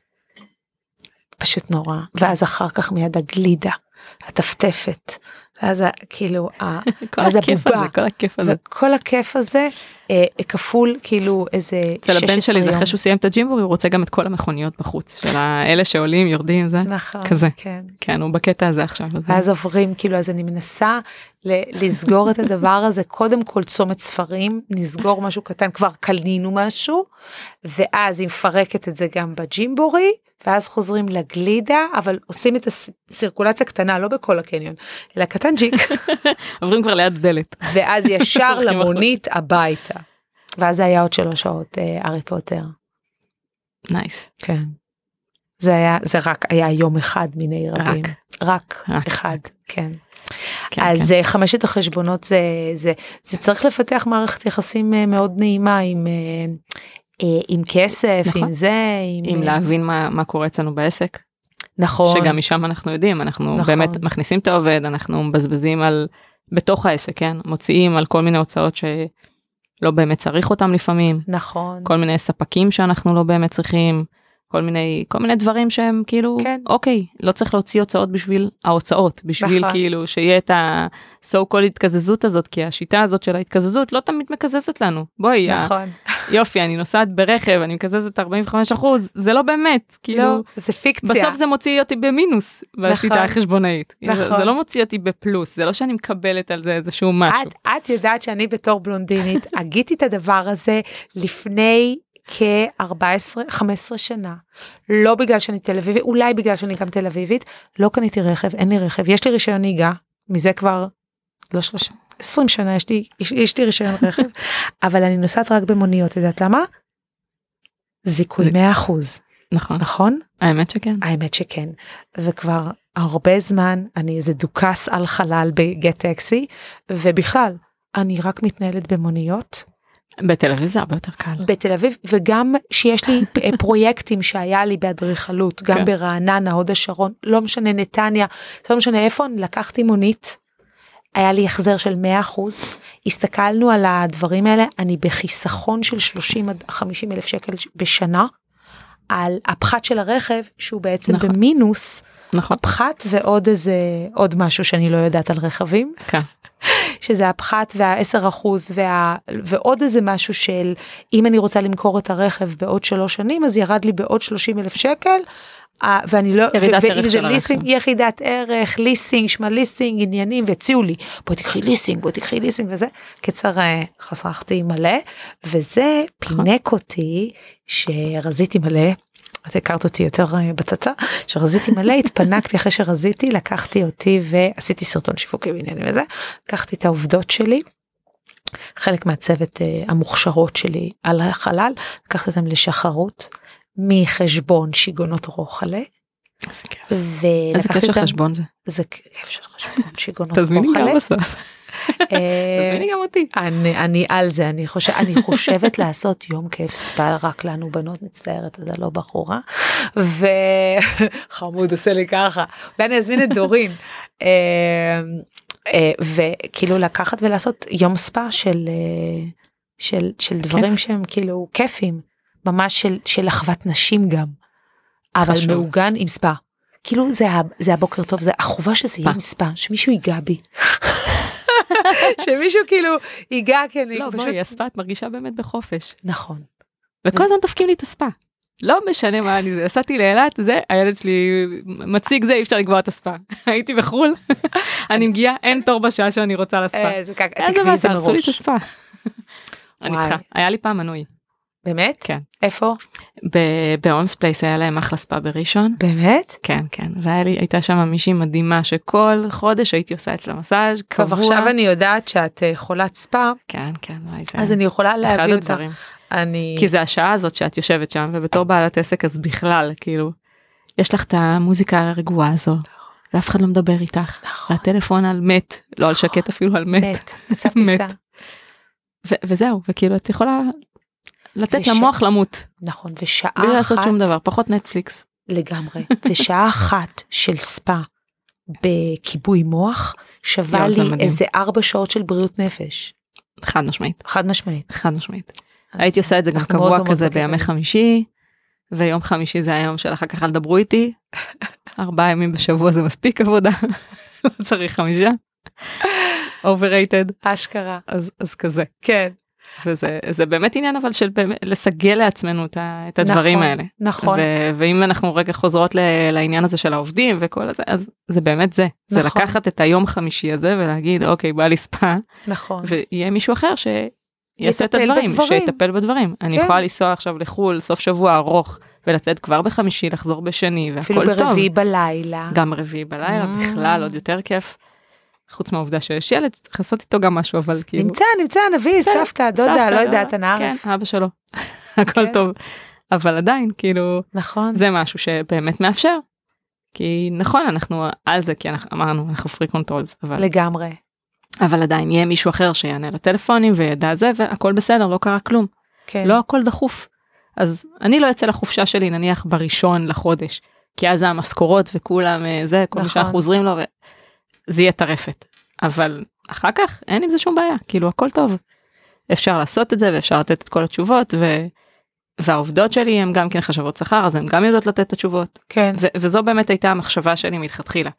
A: פשוט נורא. ואז אחר כך מיד הגלידה, הטפטפת. ואז כאילו, אז הבובה, וכל הכיף הזה, כפול כאילו איזה 16 יום.
B: אצל הבן שלי זה אחרי שהוא סיים את הג'ימבורי, הוא רוצה גם את כל המכוניות בחוץ, של האלה שעולים, יורדים, זה כזה. כן, הוא בקטע הזה עכשיו.
A: ואז עוברים, כאילו, אז אני מנסה לסגור את הדבר הזה, קודם כל צומת ספרים, נסגור משהו קטן, כבר קנינו משהו, ואז היא מפרקת את זה גם בג'ימבורי, ואז חוזרים לגלידה, אבל עושים את הסירקולציה קטנה, לא בכל הקניון, אלא קטנג'יק.
B: עוברים כבר ליד דלת.
A: ואז ישר למונית הביתה. ואז זה היה עוד 3 שעות, הארי פוטר.
B: נייס.
A: כן. זה רק היה יום אחד מיני רבים. רק אחד, כן. אז 5 החשבונות זה צריך לפתח מערכת יחסים מאוד נעימה עם כסף, עם זה,
B: עם להבין מה קורה אצלנו בעסק.
A: נכון.
B: שגם משם אנחנו יודעים, אנחנו באמת מכניסים את העובד, אנחנו מבזבזים בתוך העסק, כן? מוציאים על כל מיני הוצאות שלא באמת צריך אותם לפעמים.
A: נכון.
B: כל מיני ספקים שאנחנו לא באמת צריכים, כל מיני דברים שהם כאילו, אוקיי, לא צריך להוציא הוצאות בשביל ההוצאות, בשביל כאילו שיהיה את ה-so called התקזזות הזאת, כי השיטה הזאת של ההתקזזות לא תמיד מקזזת לנו. בואי, יופי, אני נוסעת ברכב, אני מקזזת 45%, זה לא באמת, כאילו,
A: לא, זה פיקציה.
B: בסוף זה מוציא אותי במינוס, בשיטה החשבונאית.
A: נכון.
B: זה לא מוציא אותי בפלוס, זה לא שאני מקבלת על זה איזשהו משהו.
A: את יודעת שאני בתור בלונדינית, הגיתי את הדבר הזה לפני כ-15 שנה, לא בגלל שאני תל אביבית, אולי בגלל שאני גם תל אביבית, לא קניתי רכב, אין לי רכב, יש לי רישיון נהיגה, מזה כבר, לא 20 שנה יש לי רישיון רכב, אבל אני נוסעת רק במוניות, יודעת למה? זיכוי 100%.
B: נכון.
A: נכון?
B: האמת שכן.
A: האמת שכן, וכבר הרבה זמן, אני איזה דוקס על חלל בגט טקסי, ובכלל, אני רק מתנהלת במוניות,
B: בתל אביב זה הרבה יותר קל.
A: בתל אביב, וגם שיש לי פרויקטים שהיה לי באדריכלות, גם ברעננה, הוד השרון, לא משנה נתניה, לא משנה איפה, אני לקחתי מונית, היה לי החזר של 100%, הסתכלנו על הדברים האלה, אני בחיסכון של 30 עד 50 אלף שקל בשנה, על הפחת של הרכב, שהוא בעצם
B: נכון.
A: במינוס,
B: נכון.
A: הפחת ועוד עוד משהו שאני לא יודעת על רכבים.
B: כן.
A: שזה הפחת וה10% ועוד איזה משהו של, אם אני רוצה למכור את הרכב בעוד 3 שנים, אז ירד לי בעוד 30,000 שקל, ואני לא,
B: ירידת ערך של
A: ליסינג, יחידת ערך, ליסינג, שמה ליסינג, עניינים, והציעו לי, בוא תקחי ליסינג וזה, קצר חסכתי מלא, וזה פינק אותי, שרזיתי מלא, את הכרת אותי יותר בטטה, שרזיתי מלא, התפנקתי אחרי שרזיתי, לקחתי אותי ועשיתי סרטון שיווקי בעניינים וזה, לקחתי את העובדות שלי, חלק מהצוות המוכשרות שלי על החלל, לקחתי אותם לשחרות, מחשבון שיגונות רוחלה.
B: איזה כיף של חשבון זה?
A: זה כיף של חשבון שיגונות רוחלה.
B: תזמיני גם בסוף. תזמיני גם אותי.
A: אני על זה, אני חושבת לעשות יום כיף ספא רק לנו בנות, מצטערת, אתה לא בחורה, וחמוד עושה לי ככה, אולי אני אזמין את דורין, וכאילו לקחת ולעשות יום ספא של דברים שהם כאילו כיפים, ממש של אחוות נשים גם, אבל מעוגן עם ספא, כאילו זה הבוקר טוב, זה החובה שזה יהיה עם ספא, שמישהו ייגע בי. שמישהו כאילו ייגע, כן,
B: לא, בואי, הספא, את מרגישה באמת בחופש.
A: נכון.
B: וכל הזמן תפקים לי את הספא. לא משנה מה אני, עשיתי לאילת, זה, הילד שלי מציג זה, אי אפשר לקבוע את הספא. הייתי בחול, אני מגיעה, אין תור בשעה שאני רוצה לספא.
A: תקבי את זה מראש.
B: עשו לי את הספא. אני צריכה, היה לי פעם מנוי.
A: באמת?
B: כן.
A: איפה?
B: בהומס פלייס היה להם אחלה ספא בראשון.
A: באמת?
B: כן, כן. והייתה שם מישהי מדהימה שכל חודש הייתי עושה אצלה מסאז' קבוע.
A: טוב, עכשיו אני יודעת שאת חולת ספא.
B: כן, כן.
A: אז אני יכולה להביא אותה.
B: אחד הדברים. כי זה השעה הזאת שאת יושבת שם, ובתור בעלת עסק אז בכלל, כאילו, יש לך את המוזיקה הרגועה הזו, ואף אחד לא מדבר איתך. והטלפון על מת, לא על שקט אפילו, על מת.
A: מת.
B: וזהו, וכאילו את יכולה לתת למוח למות.
A: נכון, ושעה אחת.
B: בלי לעשות שום דבר, פחות נטפליקס.
A: לגמרי. ושעה אחת של ספא בכיבוי מוח, שווה לי איזה 4 שעות של בריאות נפש.
B: חד משמעית.
A: חד משמעית.
B: חד משמעית. הייתי עושה את זה גם קבוע כזה בימי חמישי, ויום חמישי זה היום של אחר כך אל דברו איתי. 4 ימים בשבוע זה מספיק עבודה. לא צריך 5. overrated.
A: אשכרה.
B: אז כזה.
A: כן.
B: וזה באמת עניין אבל של לסגל לעצמנו את הדברים האלה.
A: נכון.
B: ואם אנחנו רגע חוזרות לעניין הזה של העובדים וכל הזה, אז זה באמת זה. זה לקחת את היום חמישי הזה ולהגיד אוקיי בא לי ספא.
A: נכון.
B: ויהיה מישהו אחר שיעשה את הדברים, שיטפל בדברים. אני יכולה לנסוע עכשיו לחול, סוף שבוע ארוך, ולצאת כבר בחמישי, לחזור בשני, והכל טוב.
A: אפילו ברביעי בלילה.
B: גם רביעי בלילה, בכלל עוד יותר כיף. חוץ מהעובדה שיש ילד, צריך לעשות איתו גם משהו, אבל כאילו...
A: נמצא, נביא, סבתא, דודה, לא יודעת, הנערף.
B: כן, אבא שלו. הכל טוב. אבל עדיין, כאילו...
A: נכון.
B: זה משהו שבאמת מאפשר. כי נכון, אנחנו על זה, כי אמרנו, אנחנו free controls.
A: לגמרי.
B: אבל עדיין יהיה מישהו אחר שיענה לטלפונים וידע זה, והכל בסדר, לא קרה כלום.
A: כן.
B: לא הכל דחוף. אז אני לא אצא לחופשה שלי, נניח בראשון לחודש, כי אז המשכורות וכולם זה, כל מי שאנחנו עוזרים לו, זה יהיה טרפת. אבל אחר כך אין עם זה שום בעיה, כאילו הכל טוב. אפשר לעשות את זה ואפשר לתת את כל התשובות, והעובדות שלי הם גם כן חשבות שכר, אז הם גם יודעות לתת את התשובות.
A: כן.
B: וזו באמת הייתה המחשבה שלי מתחתחילה.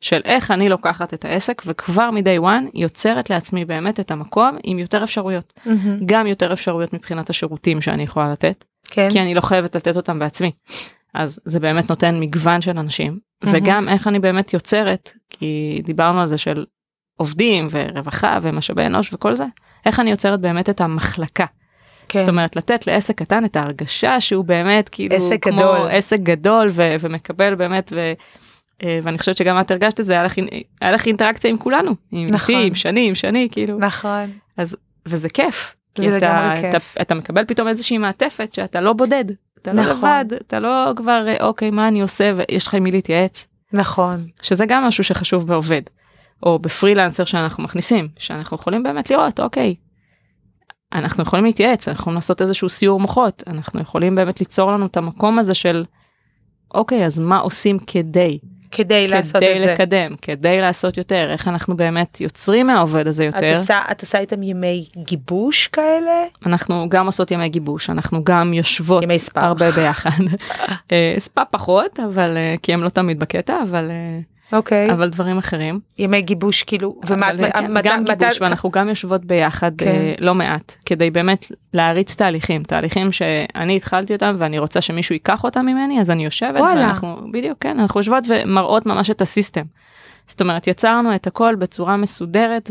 B: של איך אני לוקחת את העסק, וכבר מ-day one יוצרת לעצמי באמת את המקום עם יותר אפשרויות. גם יותר אפשרויות מבחינת השירותים שאני יכולה לתת, כי אני לא חייבת לתת אותם בעצמי. אז זה באמת נותן מגוון של אנשים, וגם איך אני באמת יוצרת, כי דיברנו על זה של עובדים ורווחה ומשאבי אנוש וכל זה, איך אני יוצרת באמת את המחלקה. זאת אומרת, לתת לעסק קטן את ההרגשה שהוא באמת כאילו כמו עסק גדול ומקבל באמת, ואני חושבת שגם את הרגשת את זה, היה לך אינטראקציה עם כולנו, עם שני, כאילו.
A: נכון.
B: וזה כיף. אתה מקבל פתאום איזושהי מעטפת שאתה לא בודד, אתה לא לבד, אתה לא כבר, אוקיי, מה אני עושה, ויש לך עם מי להתייעץ.
A: נכון.
B: שזה גם משהו שחשוב בעובד, או בפרילנסר שאנחנו מכניסים, שאנחנו יכולים באמת לראות, אוקיי, אנחנו יכולים להתייעץ, אנחנו יכולים לעשות איזשהו סיור מוחות, אנחנו יכולים באמת ליצור לנו את המקום הזה של, אוקיי, אז מה עושים כדי
A: לעשות את זה?
B: לקדם, כדי לעשות יותר, איך אנחנו באמת יוצרים מהעובד הזה יותר.
A: את עושה איתם ימי גיבוש כאלה?
B: אנחנו גם עושות ימי גיבוש, אנחנו גם יושבות הרבה ביחד. ספה פחות, אבל, כי הם לא תמיד בקטע, אבל דברים אחרים.
A: ימי גיבוש כאילו,
B: גם גיבוש, ואנחנו גם יושבות ביחד לא מעט, כדי באמת להריץ תהליכים שאני התחלתי אותם, ואני רוצה שמישהו ייקח אותם ממני, אז אני יושבת, ואנחנו, בדיוק, כן, אנחנו יושבות ומראות ממש את הסיסטם. זאת אומרת, יצרנו את הכל בצורה מסודרת,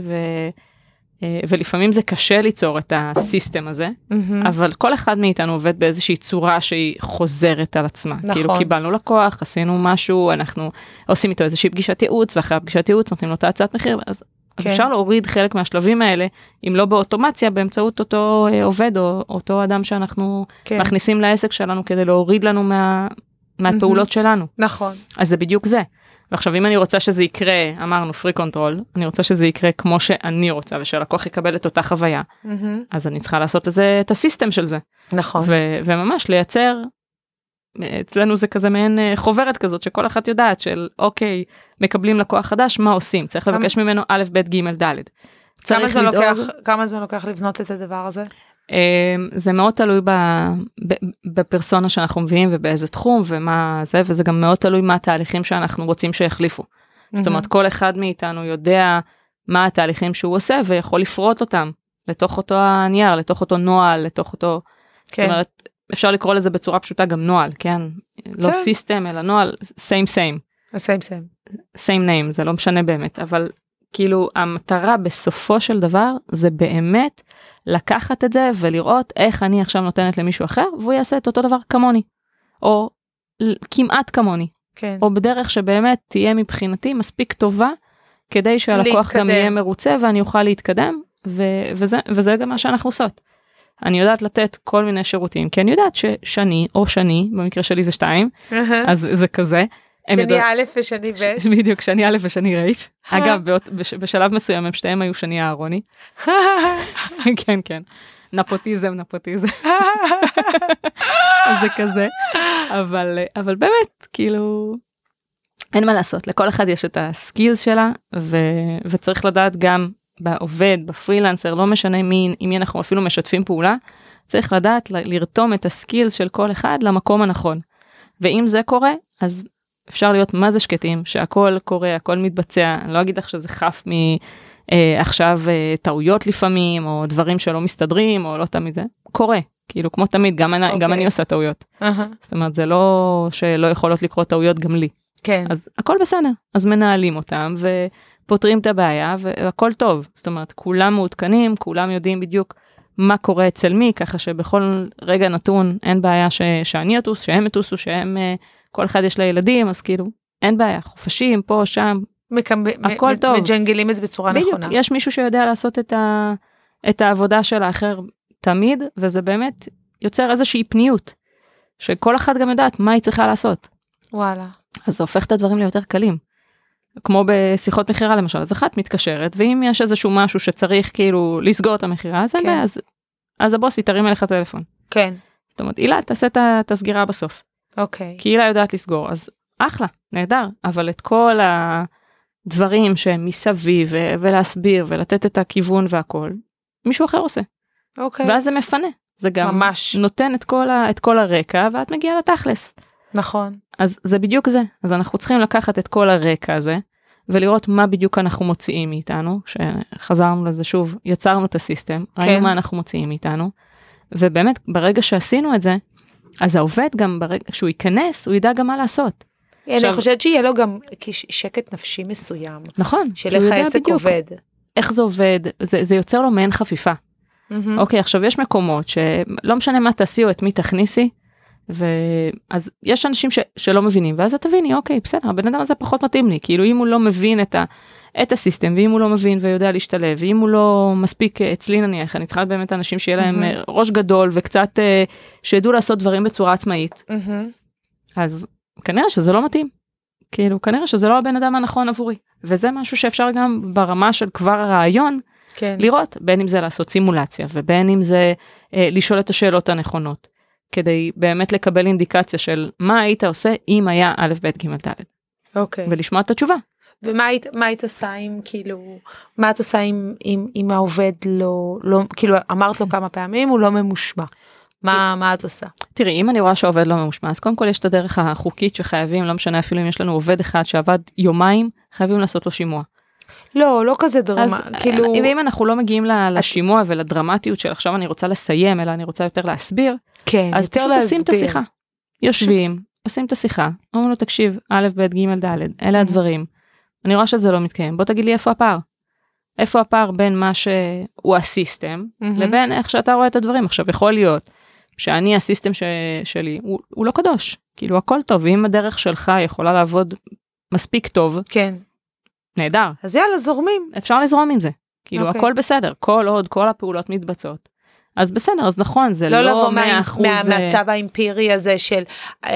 B: ולפעמים זה קשה ליצור את הסיסטם הזה, אבל כל אחד מאיתנו עובד באיזושהי צורה שהיא חוזרת על עצמה. כאילו קיבלנו לקוח, עשינו משהו, אנחנו עושים איתו איזושהי פגישת ייעוץ, ואחרי הפגישת ייעוץ נותנים לו את הצעת מחיר, אז אפשר להוריד חלק מהשלבים האלה, אם לא באוטומציה, באמצעות אותו עובד, או אותו אדם שאנחנו מכניסים לעסק שלנו, כדי להוריד לנו מהפעולות שלנו.
A: נכון.
B: אז זה בדיוק זה. ועכשיו, אם אני רוצה שזה יקרה, אמרנו פרי קונטרול, אני רוצה שזה יקרה כמו שאני רוצה, ושהלקוח יקבל את אותה חוויה, אז אני צריכה לעשות לזה את הסיסטם של זה.
A: נכון.
B: וממש לייצר, אצלנו זה כזה מעין חוברת כזאת, שכל אחת יודעת של, אוקיי, מקבלים לקוח חדש, מה עושים? צריך לבקש ממנו א', ב', ג', ד'.
A: כמה זמן לוקח לבנות את הדבר הזה?
B: זה מאוד תלוי בפרסונה שאנחנו מביאים ובאיזה תחום ומה זה, וזה גם מאוד תלוי מה התהליכים שאנחנו רוצים שיחליפו. זאת אומרת, כל אחד מאיתנו יודע מה התהליכים שהוא עושה ויכול לפרוט אותם לתוך אותו הנייר, לתוך אותו נועל, לתוך אותו, זאת אומרת, אפשר לקרוא לזה בצורה פשוטה גם נועל, כן? לא סיסטם אלא נועל, same name, זה לא משנה באמת, אבל כאילו המטרה בסופו של דבר זה באמת לקחת את זה ולראות איך אני עכשיו נותנת למישהו אחר והוא יעשה את אותו דבר כמוני, או כמעט כמוני, או בדרך שבאמת תהיה מבחינתי מספיק טובה כדי שהלקוח גם יהיה מרוצה ואני אוכל להתקדם, וזה גם מה שאנחנו עושות. אני יודעת לתת כל מיני שירותים, כי אני יודעת ששני או שני, במקרה שלי זה 2, אז זה כזה.
A: שני א' ושני ב'.
B: בדיוק, שני א' ושני ר'. אגב, בשלב מסוים הם שתיהם היו שני אהרוני. כן, כן. נפוטיזם. אז זה כזה. אבל באמת, כאילו, אין מה לעשות. לכל אחד יש את הסקילס שלה, וצריך לדעת גם בעובד, בפרילנסר, לא משנה עם מי אנחנו אפילו משתפים פעולה, צריך לדעת לרתום את הסקילס של כל אחד למקום הנכון. ואם זה קורה, אז אפשר להיות מה זה שקטים, שהכל קורה, הכל מתבצע, אני לא אגיד לך שזה חף מעכשיו טעויות לפעמים, או דברים שלא מסתדרים, או לא תמיד זה, קורה, כאילו כמו תמיד, גם אני עושה טעויות. זאת אומרת, זה לא שלא יכולות לקרות טעויות גם לי.
A: כן.
B: אז הכל בסדר, אז מנהלים אותם, ופותרים את הבעיה, והכל טוב. זאת אומרת, כולם מעודכנים, כולם יודעים בדיוק מה קורה אצל מי, ככה שבכל רגע נתון אין בעיה שאני אטוס, שהם יטוסו, שהם כל אחד יש לה ילדים, אז כאילו, אין בעיה, חופשים, פה, שם, הכל טוב.
A: מג'נגלים את זה בצורה נכונה.
B: בדיוק, יש מישהו שיודע לעשות את העבודה של האחר תמיד, וזה באמת יוצר איזושהי פניות, שכל אחד גם יודעת מה היא צריכה לעשות.
A: וואלה.
B: אז זה הופך את הדברים ליותר קלים. כמו בשיחות מחירה למשל, אז אחת מתקשרת, ואם יש איזשהו משהו שצריך כאילו לסגור את המחירה, אז הבוס יתרים אליך טלפון.
A: כן.
B: זאת אומרת, אילה, תעשה את הסגירה בסוף.
A: אוקיי.
B: כי אילה יודעת לסגור, אז אחלה, נהדר, אבל את כל הדברים שהם מסביב ולהסביר ולתת את הכיוון והכל, מישהו אחר עושה.
A: אוקיי.
B: ואז זה מפנה. זה גם ממש נותן את כל הרקע, ואת מגיעה לתכלס.
A: נכון.
B: אז זה בדיוק זה. אז אנחנו צריכים לקחת את כל הרקע הזה, ולראות מה בדיוק אנחנו מוציאים מאיתנו, שחזרנו לזה שוב, יצרנו את הסיסטם, ראינו מה אנחנו מוציאים מאיתנו, ובאמת ברגע שעשינו את זה, אז העובד גם ברגע שהוא ייכנס, הוא ידע גם מה לעשות.
A: אני חושבת שיהיה לו גם שקט נפשי מסוים.
B: נכון.
A: של איך העסק עובד.
B: איך זה עובד, זה יוצר לו מעין חפיפה. אוקיי, עכשיו יש מקומות שלא משנה מה תעשי או את מי תכניסי, אז יש אנשים שלא מבינים, ואז את תביני, אוקיי, בסדר, הבן אדם הזה פחות מתאים לי, כאילו אם הוא לא מבין את הסיסטם, ואם הוא לא מבין ויודע להשתלב, ואם הוא לא מספיק אצלי נניח, אני צריכה באמת אנשים שיהיה להם ראש גדול, וקצת שידעו לעשות דברים בצורה עצמאית, אז כנראה שזה לא מתאים, כאילו כנראה שזה לא הבן אדם הנכון עבורי, וזה משהו שאפשר גם ברמה של כבר הרעיון, לראות, בין אם זה לעשות סימולציה, ובין אם זה לשאול את השאלות הנכונות, כדי באמת לקבל אינדיקציה של מה היית עושה אם היה א' ב' ג' ד'.
A: אוקיי.
B: ולשמוע את התשובה.
A: ומה היית עושה אם כאילו, מה את עושה אם העובד לא, כאילו אמרת לו כמה פעמים, הוא לא ממושמע. מה את עושה?
B: תראי, אם אני רואה שעובד לא ממושמע, אז קודם כל יש את הדרך החוקית שחייבים, לא משנה אפילו אם יש לנו עובד אחד שעבד יומיים, חייבים לעשות לו שימוע.
A: לא כזה דרמה, כאילו...
B: אם אנחנו לא מגיעים לשימוע ולדרמטיות של עכשיו אני רוצה לסיים, אלא אני רוצה יותר להסביר,
A: כן,
B: אז פשוט עושים את השיחה. יושבים, עושים את השיחה, אומרים לו תקשיב, א' ב' ג' ד', אלה הדברים. אני רואה שזה לא מתקיים, בוא תגיד לי איפה הפער. איפה הפער בין מה שהוא הסיסטם, לבין איך שאתה רואה את הדברים. עכשיו יכול להיות שאני הסיסטם שלי, הוא לא קדוש, כאילו הכל טוב, ואם הדרך שלך יכולה לעבוד מספיק טוב,
A: כן.
B: נהדר.
A: אז יאללה, זורמים.
B: אפשר לזרום עם זה. כאילו, הכל בסדר. כל עוד, כל הפעולות מתבצעות. אז בסדר, אז נכון, זה לא 100%.
A: מהצו האימפירי הזה של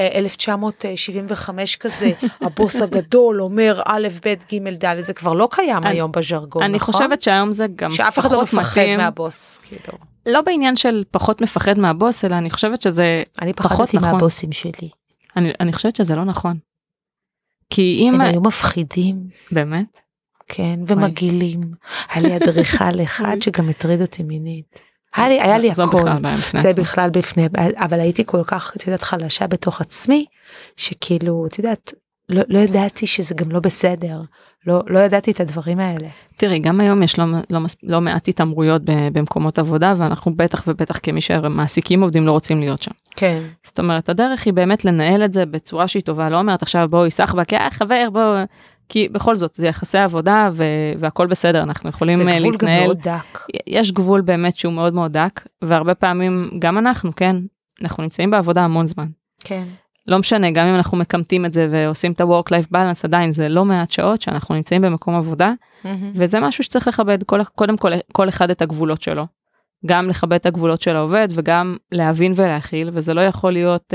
A: 1975 כזה, הבוס הגדול אומר א' ב' ג' ד', זה כבר לא קיים היום בז'רגון, נכון?
B: אני חושבת שהיום זה גם
A: שאף אחד לא מפחד מהבוס, כאילו.
B: לא בעניין של פחות מפחד מהבוס, אלא אני חושבת שזה פחות נכון.
A: אני פחדתי מהבוסים שלי.
B: אני חושבת שזה לא נכון. כי אם...
A: הם היו מפחידים.
B: באמת?
A: כן, ומגילים. היה לי אדריכל אחד שגם הטריד אותי מינית. היה לי הכל. זה בכלל בפני, אבל הייתי כל כך, את יודעת, חלשה בתוך עצמי, שכאילו, את יודעת, לא ידעתי שזה גם לא בסדר. לא ידעתי את הדברים האלה.
B: תראי, גם היום יש לא מעט התאמרויות במקומות עבודה, ואנחנו בטח ובטח כמי שמעסיקים עובדים לא רוצים להיות שם.
A: כן.
B: זאת אומרת, הדרך היא באמת לנהל את זה בצורה שהיא טובה, לא אומרת עכשיו בואי סחבא, חבר בוא, כי בכל זאת זה יחסי עבודה והכל בסדר, אנחנו יכולים להתנהל.
A: זה גבול גם מאוד דק.
B: יש גבול באמת שהוא מאוד מאוד דק, והרבה פעמים גם אנחנו, כן, אנחנו נמצאים בעבודה המון זמן.
A: כן.
B: לא משנה, גם אם אנחנו מקמתים את זה ועושים את ה-work-life balance, עדיין זה לא מעט שעות שאנחנו נמצאים במקום עבודה, וזה משהו שצריך לכבד, קודם כל אחד את הגבולות שלו, גם לכבד את הגבולות של העובד, וגם להבין ולהכיל, וזה לא יכול להיות,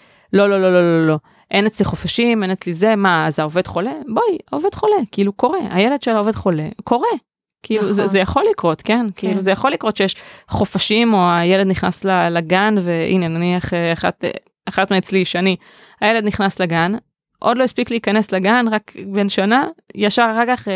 B: לא, אין אצלי חופשים, אין אצלי זה, מה, אז העובד חולה? בואי, העובד חולה, כאילו קורה, הילד של העובד חולה, קורה, כאילו זה יכול לקרות, כן? כאילו זה יכול לקרות שיש חופשים, או הילד נכנס לגן, והנה נניח אחת מאצלי שאני, הילד נכנס לגן, עוד לא הספיק להיכנס לגן, רק בן שנה, ישר אחר כך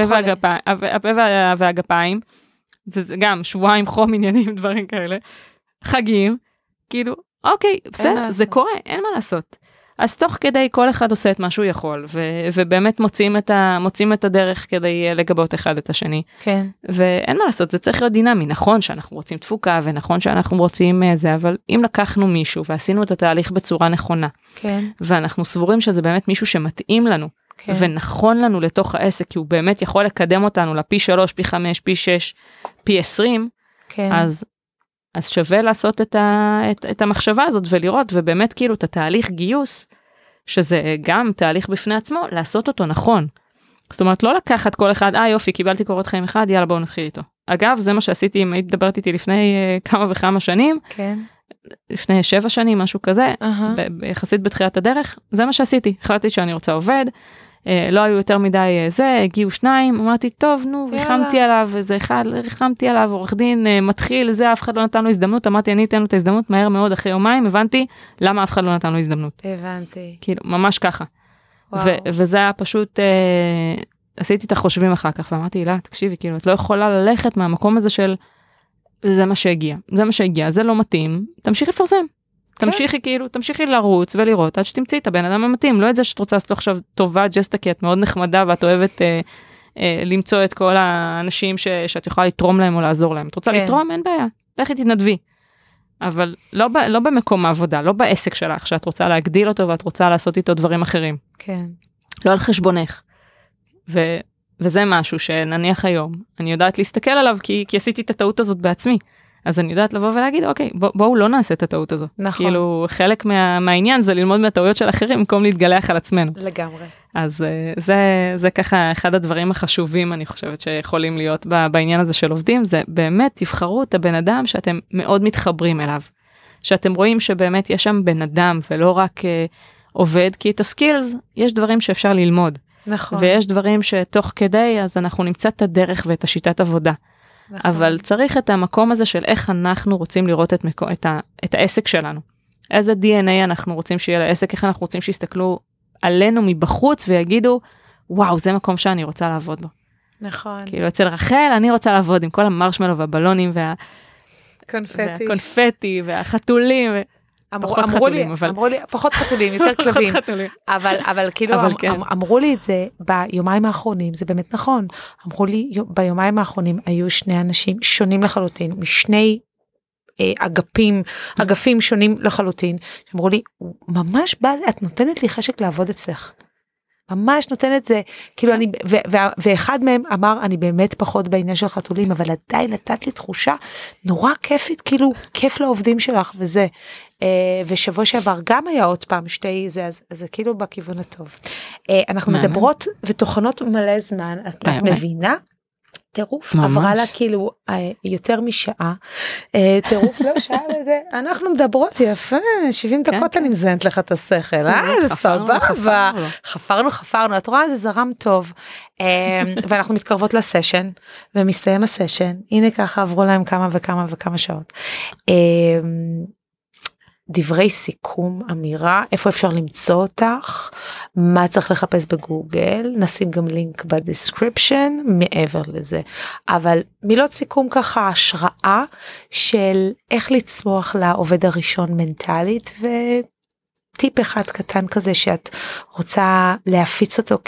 B: הפה והגפיים, זה גם שבועיים חום עניינים, דברים כאלה, חגים, כאילו, אוקיי, בסדר, זה קורה, אין מה לעשות. אז תוך כדי כל אחד עושה את מה שהוא יכול, ובאמת מוצאים את הדרך כדי לגבות אחד את השני.
A: כן.
B: ואין מה לעשות, זה צריך להיות דינמי. נכון שאנחנו רוצים תפוקה, ונכון שאנחנו רוצים זה, אבל אם לקחנו מישהו, ועשינו את התהליך בצורה נכונה,
A: כן.
B: ואנחנו סבורים שזה באמת מישהו שמתאים לנו, כן. ונכון לנו לתוך העסק, כי הוא באמת יכול לקדם אותנו לפי 3, פי 5, פי 6, פי 20,
A: כן.
B: אז שווה לעשות את המחשבה הזאת ולראות, ובאמת כאילו את התהליך גיוס, שזה גם תהליך בפני עצמו, לעשות אותו נכון. זאת אומרת, לא לקחת כל אחד, יופי, קיבלתי קורות חיים אחד, יאללה בואו נתחיל איתו. אגב, זה מה שעשיתי, אם היית מדברת איתי לפני כמה וכמה שנים,
A: כן.
B: לפני 7 שנים, משהו כזה, יחסית בתחילת הדרך, זה מה שעשיתי. החלטתי שאני רוצה עובד, לא היו יותר מדי זה, הגיעו 2, אמרתי, טוב, נו, ריחמתי עליו, זה אחד, ריחמתי עליו, עורך דין מתחיל, זה, אף אחד לא נתן לו הזדמנות, אמרתי, אני אתן לו את ההזדמנות מהר מאוד, אחרי יומיים, הבנתי למה אף אחד לא נתן לו הזדמנות.
A: הבנתי.
B: כאילו, ממש ככה. וזה היה פשוט, עשיתי את החושבים אחר כך, ואמרתי, לא, תקשיבי, כאילו, את לא יכולה ללכת מהמקום הזה של, זה מה שהגיע, זה לא מתאים, תמשיך לפרסם. תמשיכי כאילו, תמשיכי לרוץ ולראות עד שתמצאי את הבן אדם המתאים, לא את זה שאת רוצה לעשות לו עכשיו טובה ג'סטה, כי את מאוד נחמדה ואת אוהבת למצוא את כל האנשים שאת יכולה לתרום להם או לעזור להם. את רוצה לתרום? אין בעיה, לכי תתנדבי. אבל לא במקום העבודה, לא בעסק שלך, שאת רוצה להגדיל אותו ואת רוצה לעשות איתו דברים אחרים.
A: כן.
B: לא על חשבונך. וזה משהו שנניח היום, אני יודעת להסתכל עליו, כי עשיתי את הטעות הזאת בעצמי. אז אני יודעת לבוא ולהגיד, אוקיי, בואו לא נעשה את הטעות הזאת.
A: נכון.
B: כאילו, חלק מהעניין זה ללמוד מהטעויות של אחרים, במקום להתגלח על עצמנו.
A: לגמרי.
B: אז זה ככה אחד הדברים החשובים, אני חושבת, שיכולים להיות בעניין הזה של עובדים, זה באמת תבחרו את הבן אדם שאתם מאוד מתחברים אליו. שאתם רואים שבאמת יש שם בן אדם, ולא רק עובד, כי את הסקילס, יש דברים שאפשר ללמוד.
A: נכון.
B: ויש דברים שתוך כדי, אז אנחנו נמצא את הדרך ואת השיטת עבודה. נכון. אבל צריך את המקום הזה של איך אנחנו רוצים לראות את העסק שלנו. איזה DNA אנחנו רוצים שיהיה לעסק, איך אנחנו רוצים שיסתכלו עלינו מבחוץ ויגידו, וואו, זה מקום שאני רוצה לעבוד בו.
A: נכון.
B: כאילו אצל רחל, אני רוצה לעבוד עם כל המרשמלו והבלונים והקונפטי והחתולים.
A: אמרו לי, פחות חתולים, יותר כלבים. אבל כאילו אמרו לי את זה ביומיים האחרונים, זה באמת נכון. אמרו לי, ביומיים האחרונים היו שני אנשים שונים לחלוטין, משני אגפים שונים לחלוטין. אמרו לי, ממש את נותנת לי חשק לעבוד אצלך. ממש נותנת זה, כאילו אני, ואחד מהם אמר, אני באמת פחות בעניין של חתולים, אבל עדיין נתת לי תחושה נורא כיפית, כאילו כיף לעובדים שלך וזה. ושבוע שעבר גם היה עוד פעם שתי זה, אז זה כאילו בכיוון הטוב. אנחנו מדברות ותוכנות מלא זמן, את מבינה? טירוף, עברה לה כאילו יותר משעה, טירוף לא שעה לזה, אנחנו מדברות יפה, 70 דקות אני מזיינת לך את השכל, זה סבבה, חפרנו, את רואה זה זרם טוב, ואנחנו מתקרבות לסשן, ומסתיים הסשן, הנה ככה עברו להם כמה וכמה שעות. דברי סיכום, אמירה, איפה אפשר למצוא אותך, מה צריך לחפש בגוגל, נשים גם לינק בדסקריפשן, מעבר לזה. אבל מילות סיכום ככה, השראה של איך לצמוח לעובד הראשון מנטלית, וטיפ אחד קטן כזה שאת רוצה להפיץ אותו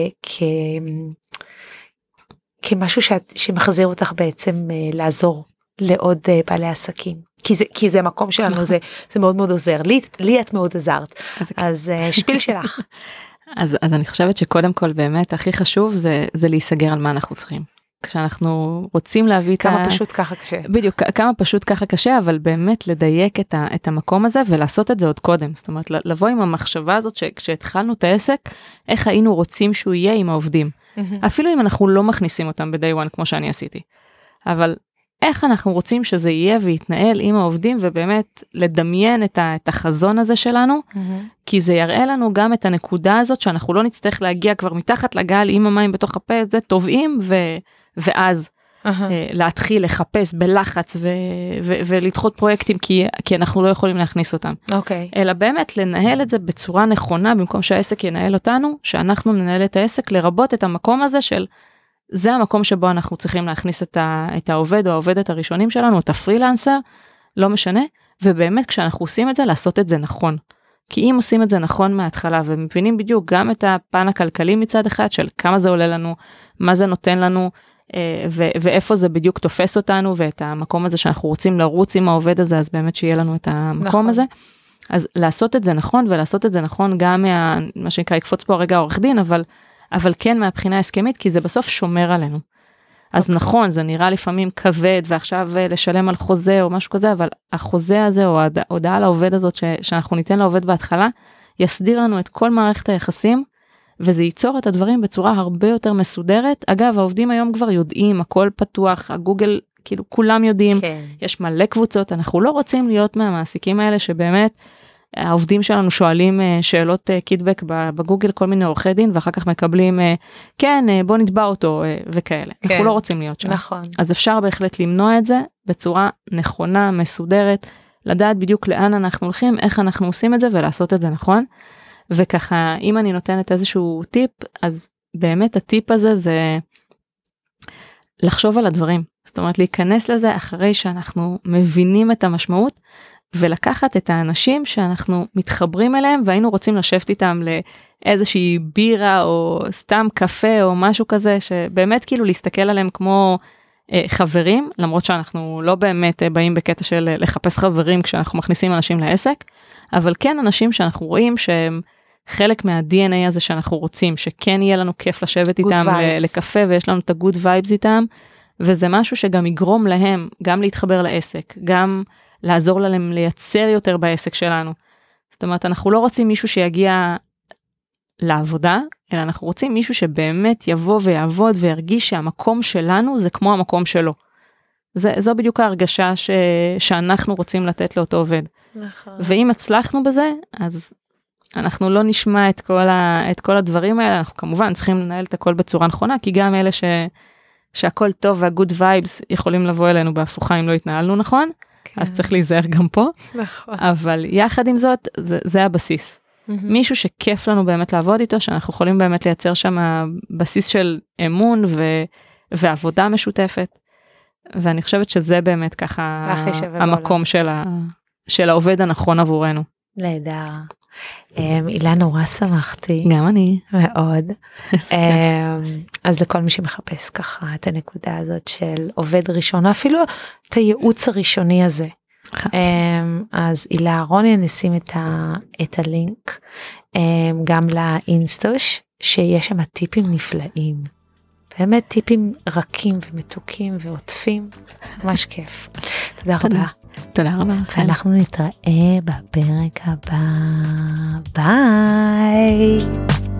A: כמשהו שמחזיר אותך בעצם לעזור לעוד בעלי עסקים. כי זה מקום שלנו, זה מאוד מאוד עוזר. לי את מאוד עזרת. אז שפיל שלך.
B: אז אני חושבת שקודם כל באמת הכי חשוב זה להיסגר על מה אנחנו צריכים. כשאנחנו רוצים להביא
A: כמה פשוט ככה קשה.
B: בדיוק, כמה פשוט ככה קשה, אבל באמת לדייק את המקום הזה ולעשות את זה עוד קודם. זאת אומרת, לבוא עם המחשבה הזאת שכשהתחלנו את העסק, איך היינו רוצים שהוא יהיה עם העובדים. אפילו אם אנחנו לא מכניסים אותם ב-day one כמו שאני עשיתי. אבל איך אנחנו רוצים שזה יהיה ויתנהל עם העובדים, ובאמת לדמיין את החזון הזה שלנו, כי זה יראה לנו גם את הנקודה הזאת, שאנחנו לא נצטרך להגיע כבר מתחת לגל עם המים בתוך הפה, זה טובעים, ואז להתחיל לחפש בלחץ, ולדחות פרויקטים, כי אנחנו לא יכולים להכניס אותם. אלא באמת לנהל את זה בצורה נכונה, במקום שהעסק ינהל אותנו, שאנחנו ננהל את העסק, לרבות את המקום הזה של, זה המקום שבו אנחנו צריכים להכניס את העובד או העובדת הראשונים שלנו, את הפרילנסר, לא משנה, ובאמת כשאנחנו עושים את זה, לעשות את זה נכון. כי אם עושים את זה נכון מההתחלה, ומבינים בדיוק גם את הפן הכלכלי מצד אחד, של כמה זה עולה לנו, מה זה נותן לנו, ואיפה זה בדיוק תופס אותנו, ואת המקום הזה שאנחנו רוצים לרוץ עם העובד הזה, אז באמת שיהיה לנו את המקום נכון. הזה. אז לעשות את זה נכון, ולעשות את זה נכון גם מה שנקרא, יקפוץ פה הרגע עורך דין, אבל כן מהבחינה ההסכמית, כי זה בסוף שומר עלינו. אז נכון, זה נראה לפעמים כבד, ועכשיו לשלם על חוזה או משהו כזה, אבל החוזה הזה, או ההודעה לעובד הזאת, שאנחנו ניתן לעובד בהתחלה, יסדיר לנו את כל מערכת היחסים, וזה ייצור את הדברים בצורה הרבה יותר מסודרת. אגב, העובדים היום כבר יודעים, הכל פתוח, הגוגל, כאילו כולם יודעים, כן. יש מלא קבוצות, אנחנו לא רוצים להיות מהמעסיקים האלה, שבאמת, העובדים שלנו שואלים שאלות קידבק בגוגל, כל מיני עורכי דין, ואחר כך מקבלים, כן, בוא נתבע אותו, וכאלה. כן. אנחנו לא רוצים להיות שם.
A: נכון.
B: אז אפשר בהחלט למנוע את זה, בצורה נכונה, מסודרת, לדעת בדיוק לאן אנחנו הולכים, איך אנחנו עושים את זה, ולעשות את זה נכון. וככה, אם אני נותנת איזשהו טיפ, אז באמת הטיפ הזה זה לחשוב על הדברים. זאת אומרת, להיכנס לזה אחרי שאנחנו מבינים את המשמעות, ולקחת את האנשים שאנחנו מתחברים אליהם, והיינו רוצים לשבת איתם לאיזושהי בירה, או סתם קפה, או משהו כזה, שבאמת כאילו להסתכל עליהם כמו חברים, למרות שאנחנו לא באמת באים בקטע של לחפש חברים, כשאנחנו מכניסים אנשים לעסק, אבל כן אנשים שאנחנו רואים שהם חלק מה-DNA הזה שאנחנו רוצים, שכן יהיה לנו כיף לשבת איתם לקפה, ויש לנו את ה-good vibes איתם, וזה משהו שגם יגרום להם, גם להתחבר לעסק, גם לעזור להם לייצר יותר בעסק שלנו. זאת אומרת, אנחנו לא רוצים מישהו שיגיע לעבודה, אלא אנחנו רוצים מישהו שבאמת יבוא ויעבוד, וירגיש שהמקום שלנו זה כמו המקום שלו. זו בדיוק ההרגשה שאנחנו רוצים לתת לאותו עובד.
A: נכון.
B: ואם הצלחנו בזה, אז אנחנו לא נשמע את כל הדברים האלה, אנחנו כמובן צריכים לנהל את הכל בצורה נכונה, כי גם אלה שהכל טוב והגוד וייבס יכולים לבוא אלינו בהפוכה אם לא התנהלנו נכון, כן. אז צריך להיזהר גם פה,
A: נכון.
B: אבל יחד עם זאת, זה הבסיס. מישהו שכיף לנו באמת לעבוד איתו, שאנחנו יכולים באמת לייצר שם בסיס של אמון ועבודה משותפת, ואני חושבת שזה באמת ככה המקום של העובד הנכון עבורנו.
A: נהדר. אילה, נורא שמחתי.
B: גם אני.
A: מאוד. אז לכל מי שמחפש ככה את הנקודה הזאת של עובד ראשון, אפילו את הייעוץ הראשוני הזה. אז אילה אהרוני, נשים את הלינק גם לאינסטוש, שיש שם טיפים נפלאים. באמת טיפים רכים ומתוקים ועוטפים. ממש כיף. תודה רבה.
B: תודה רבה.
A: ואנחנו נתראה בפרק הבא. ביי.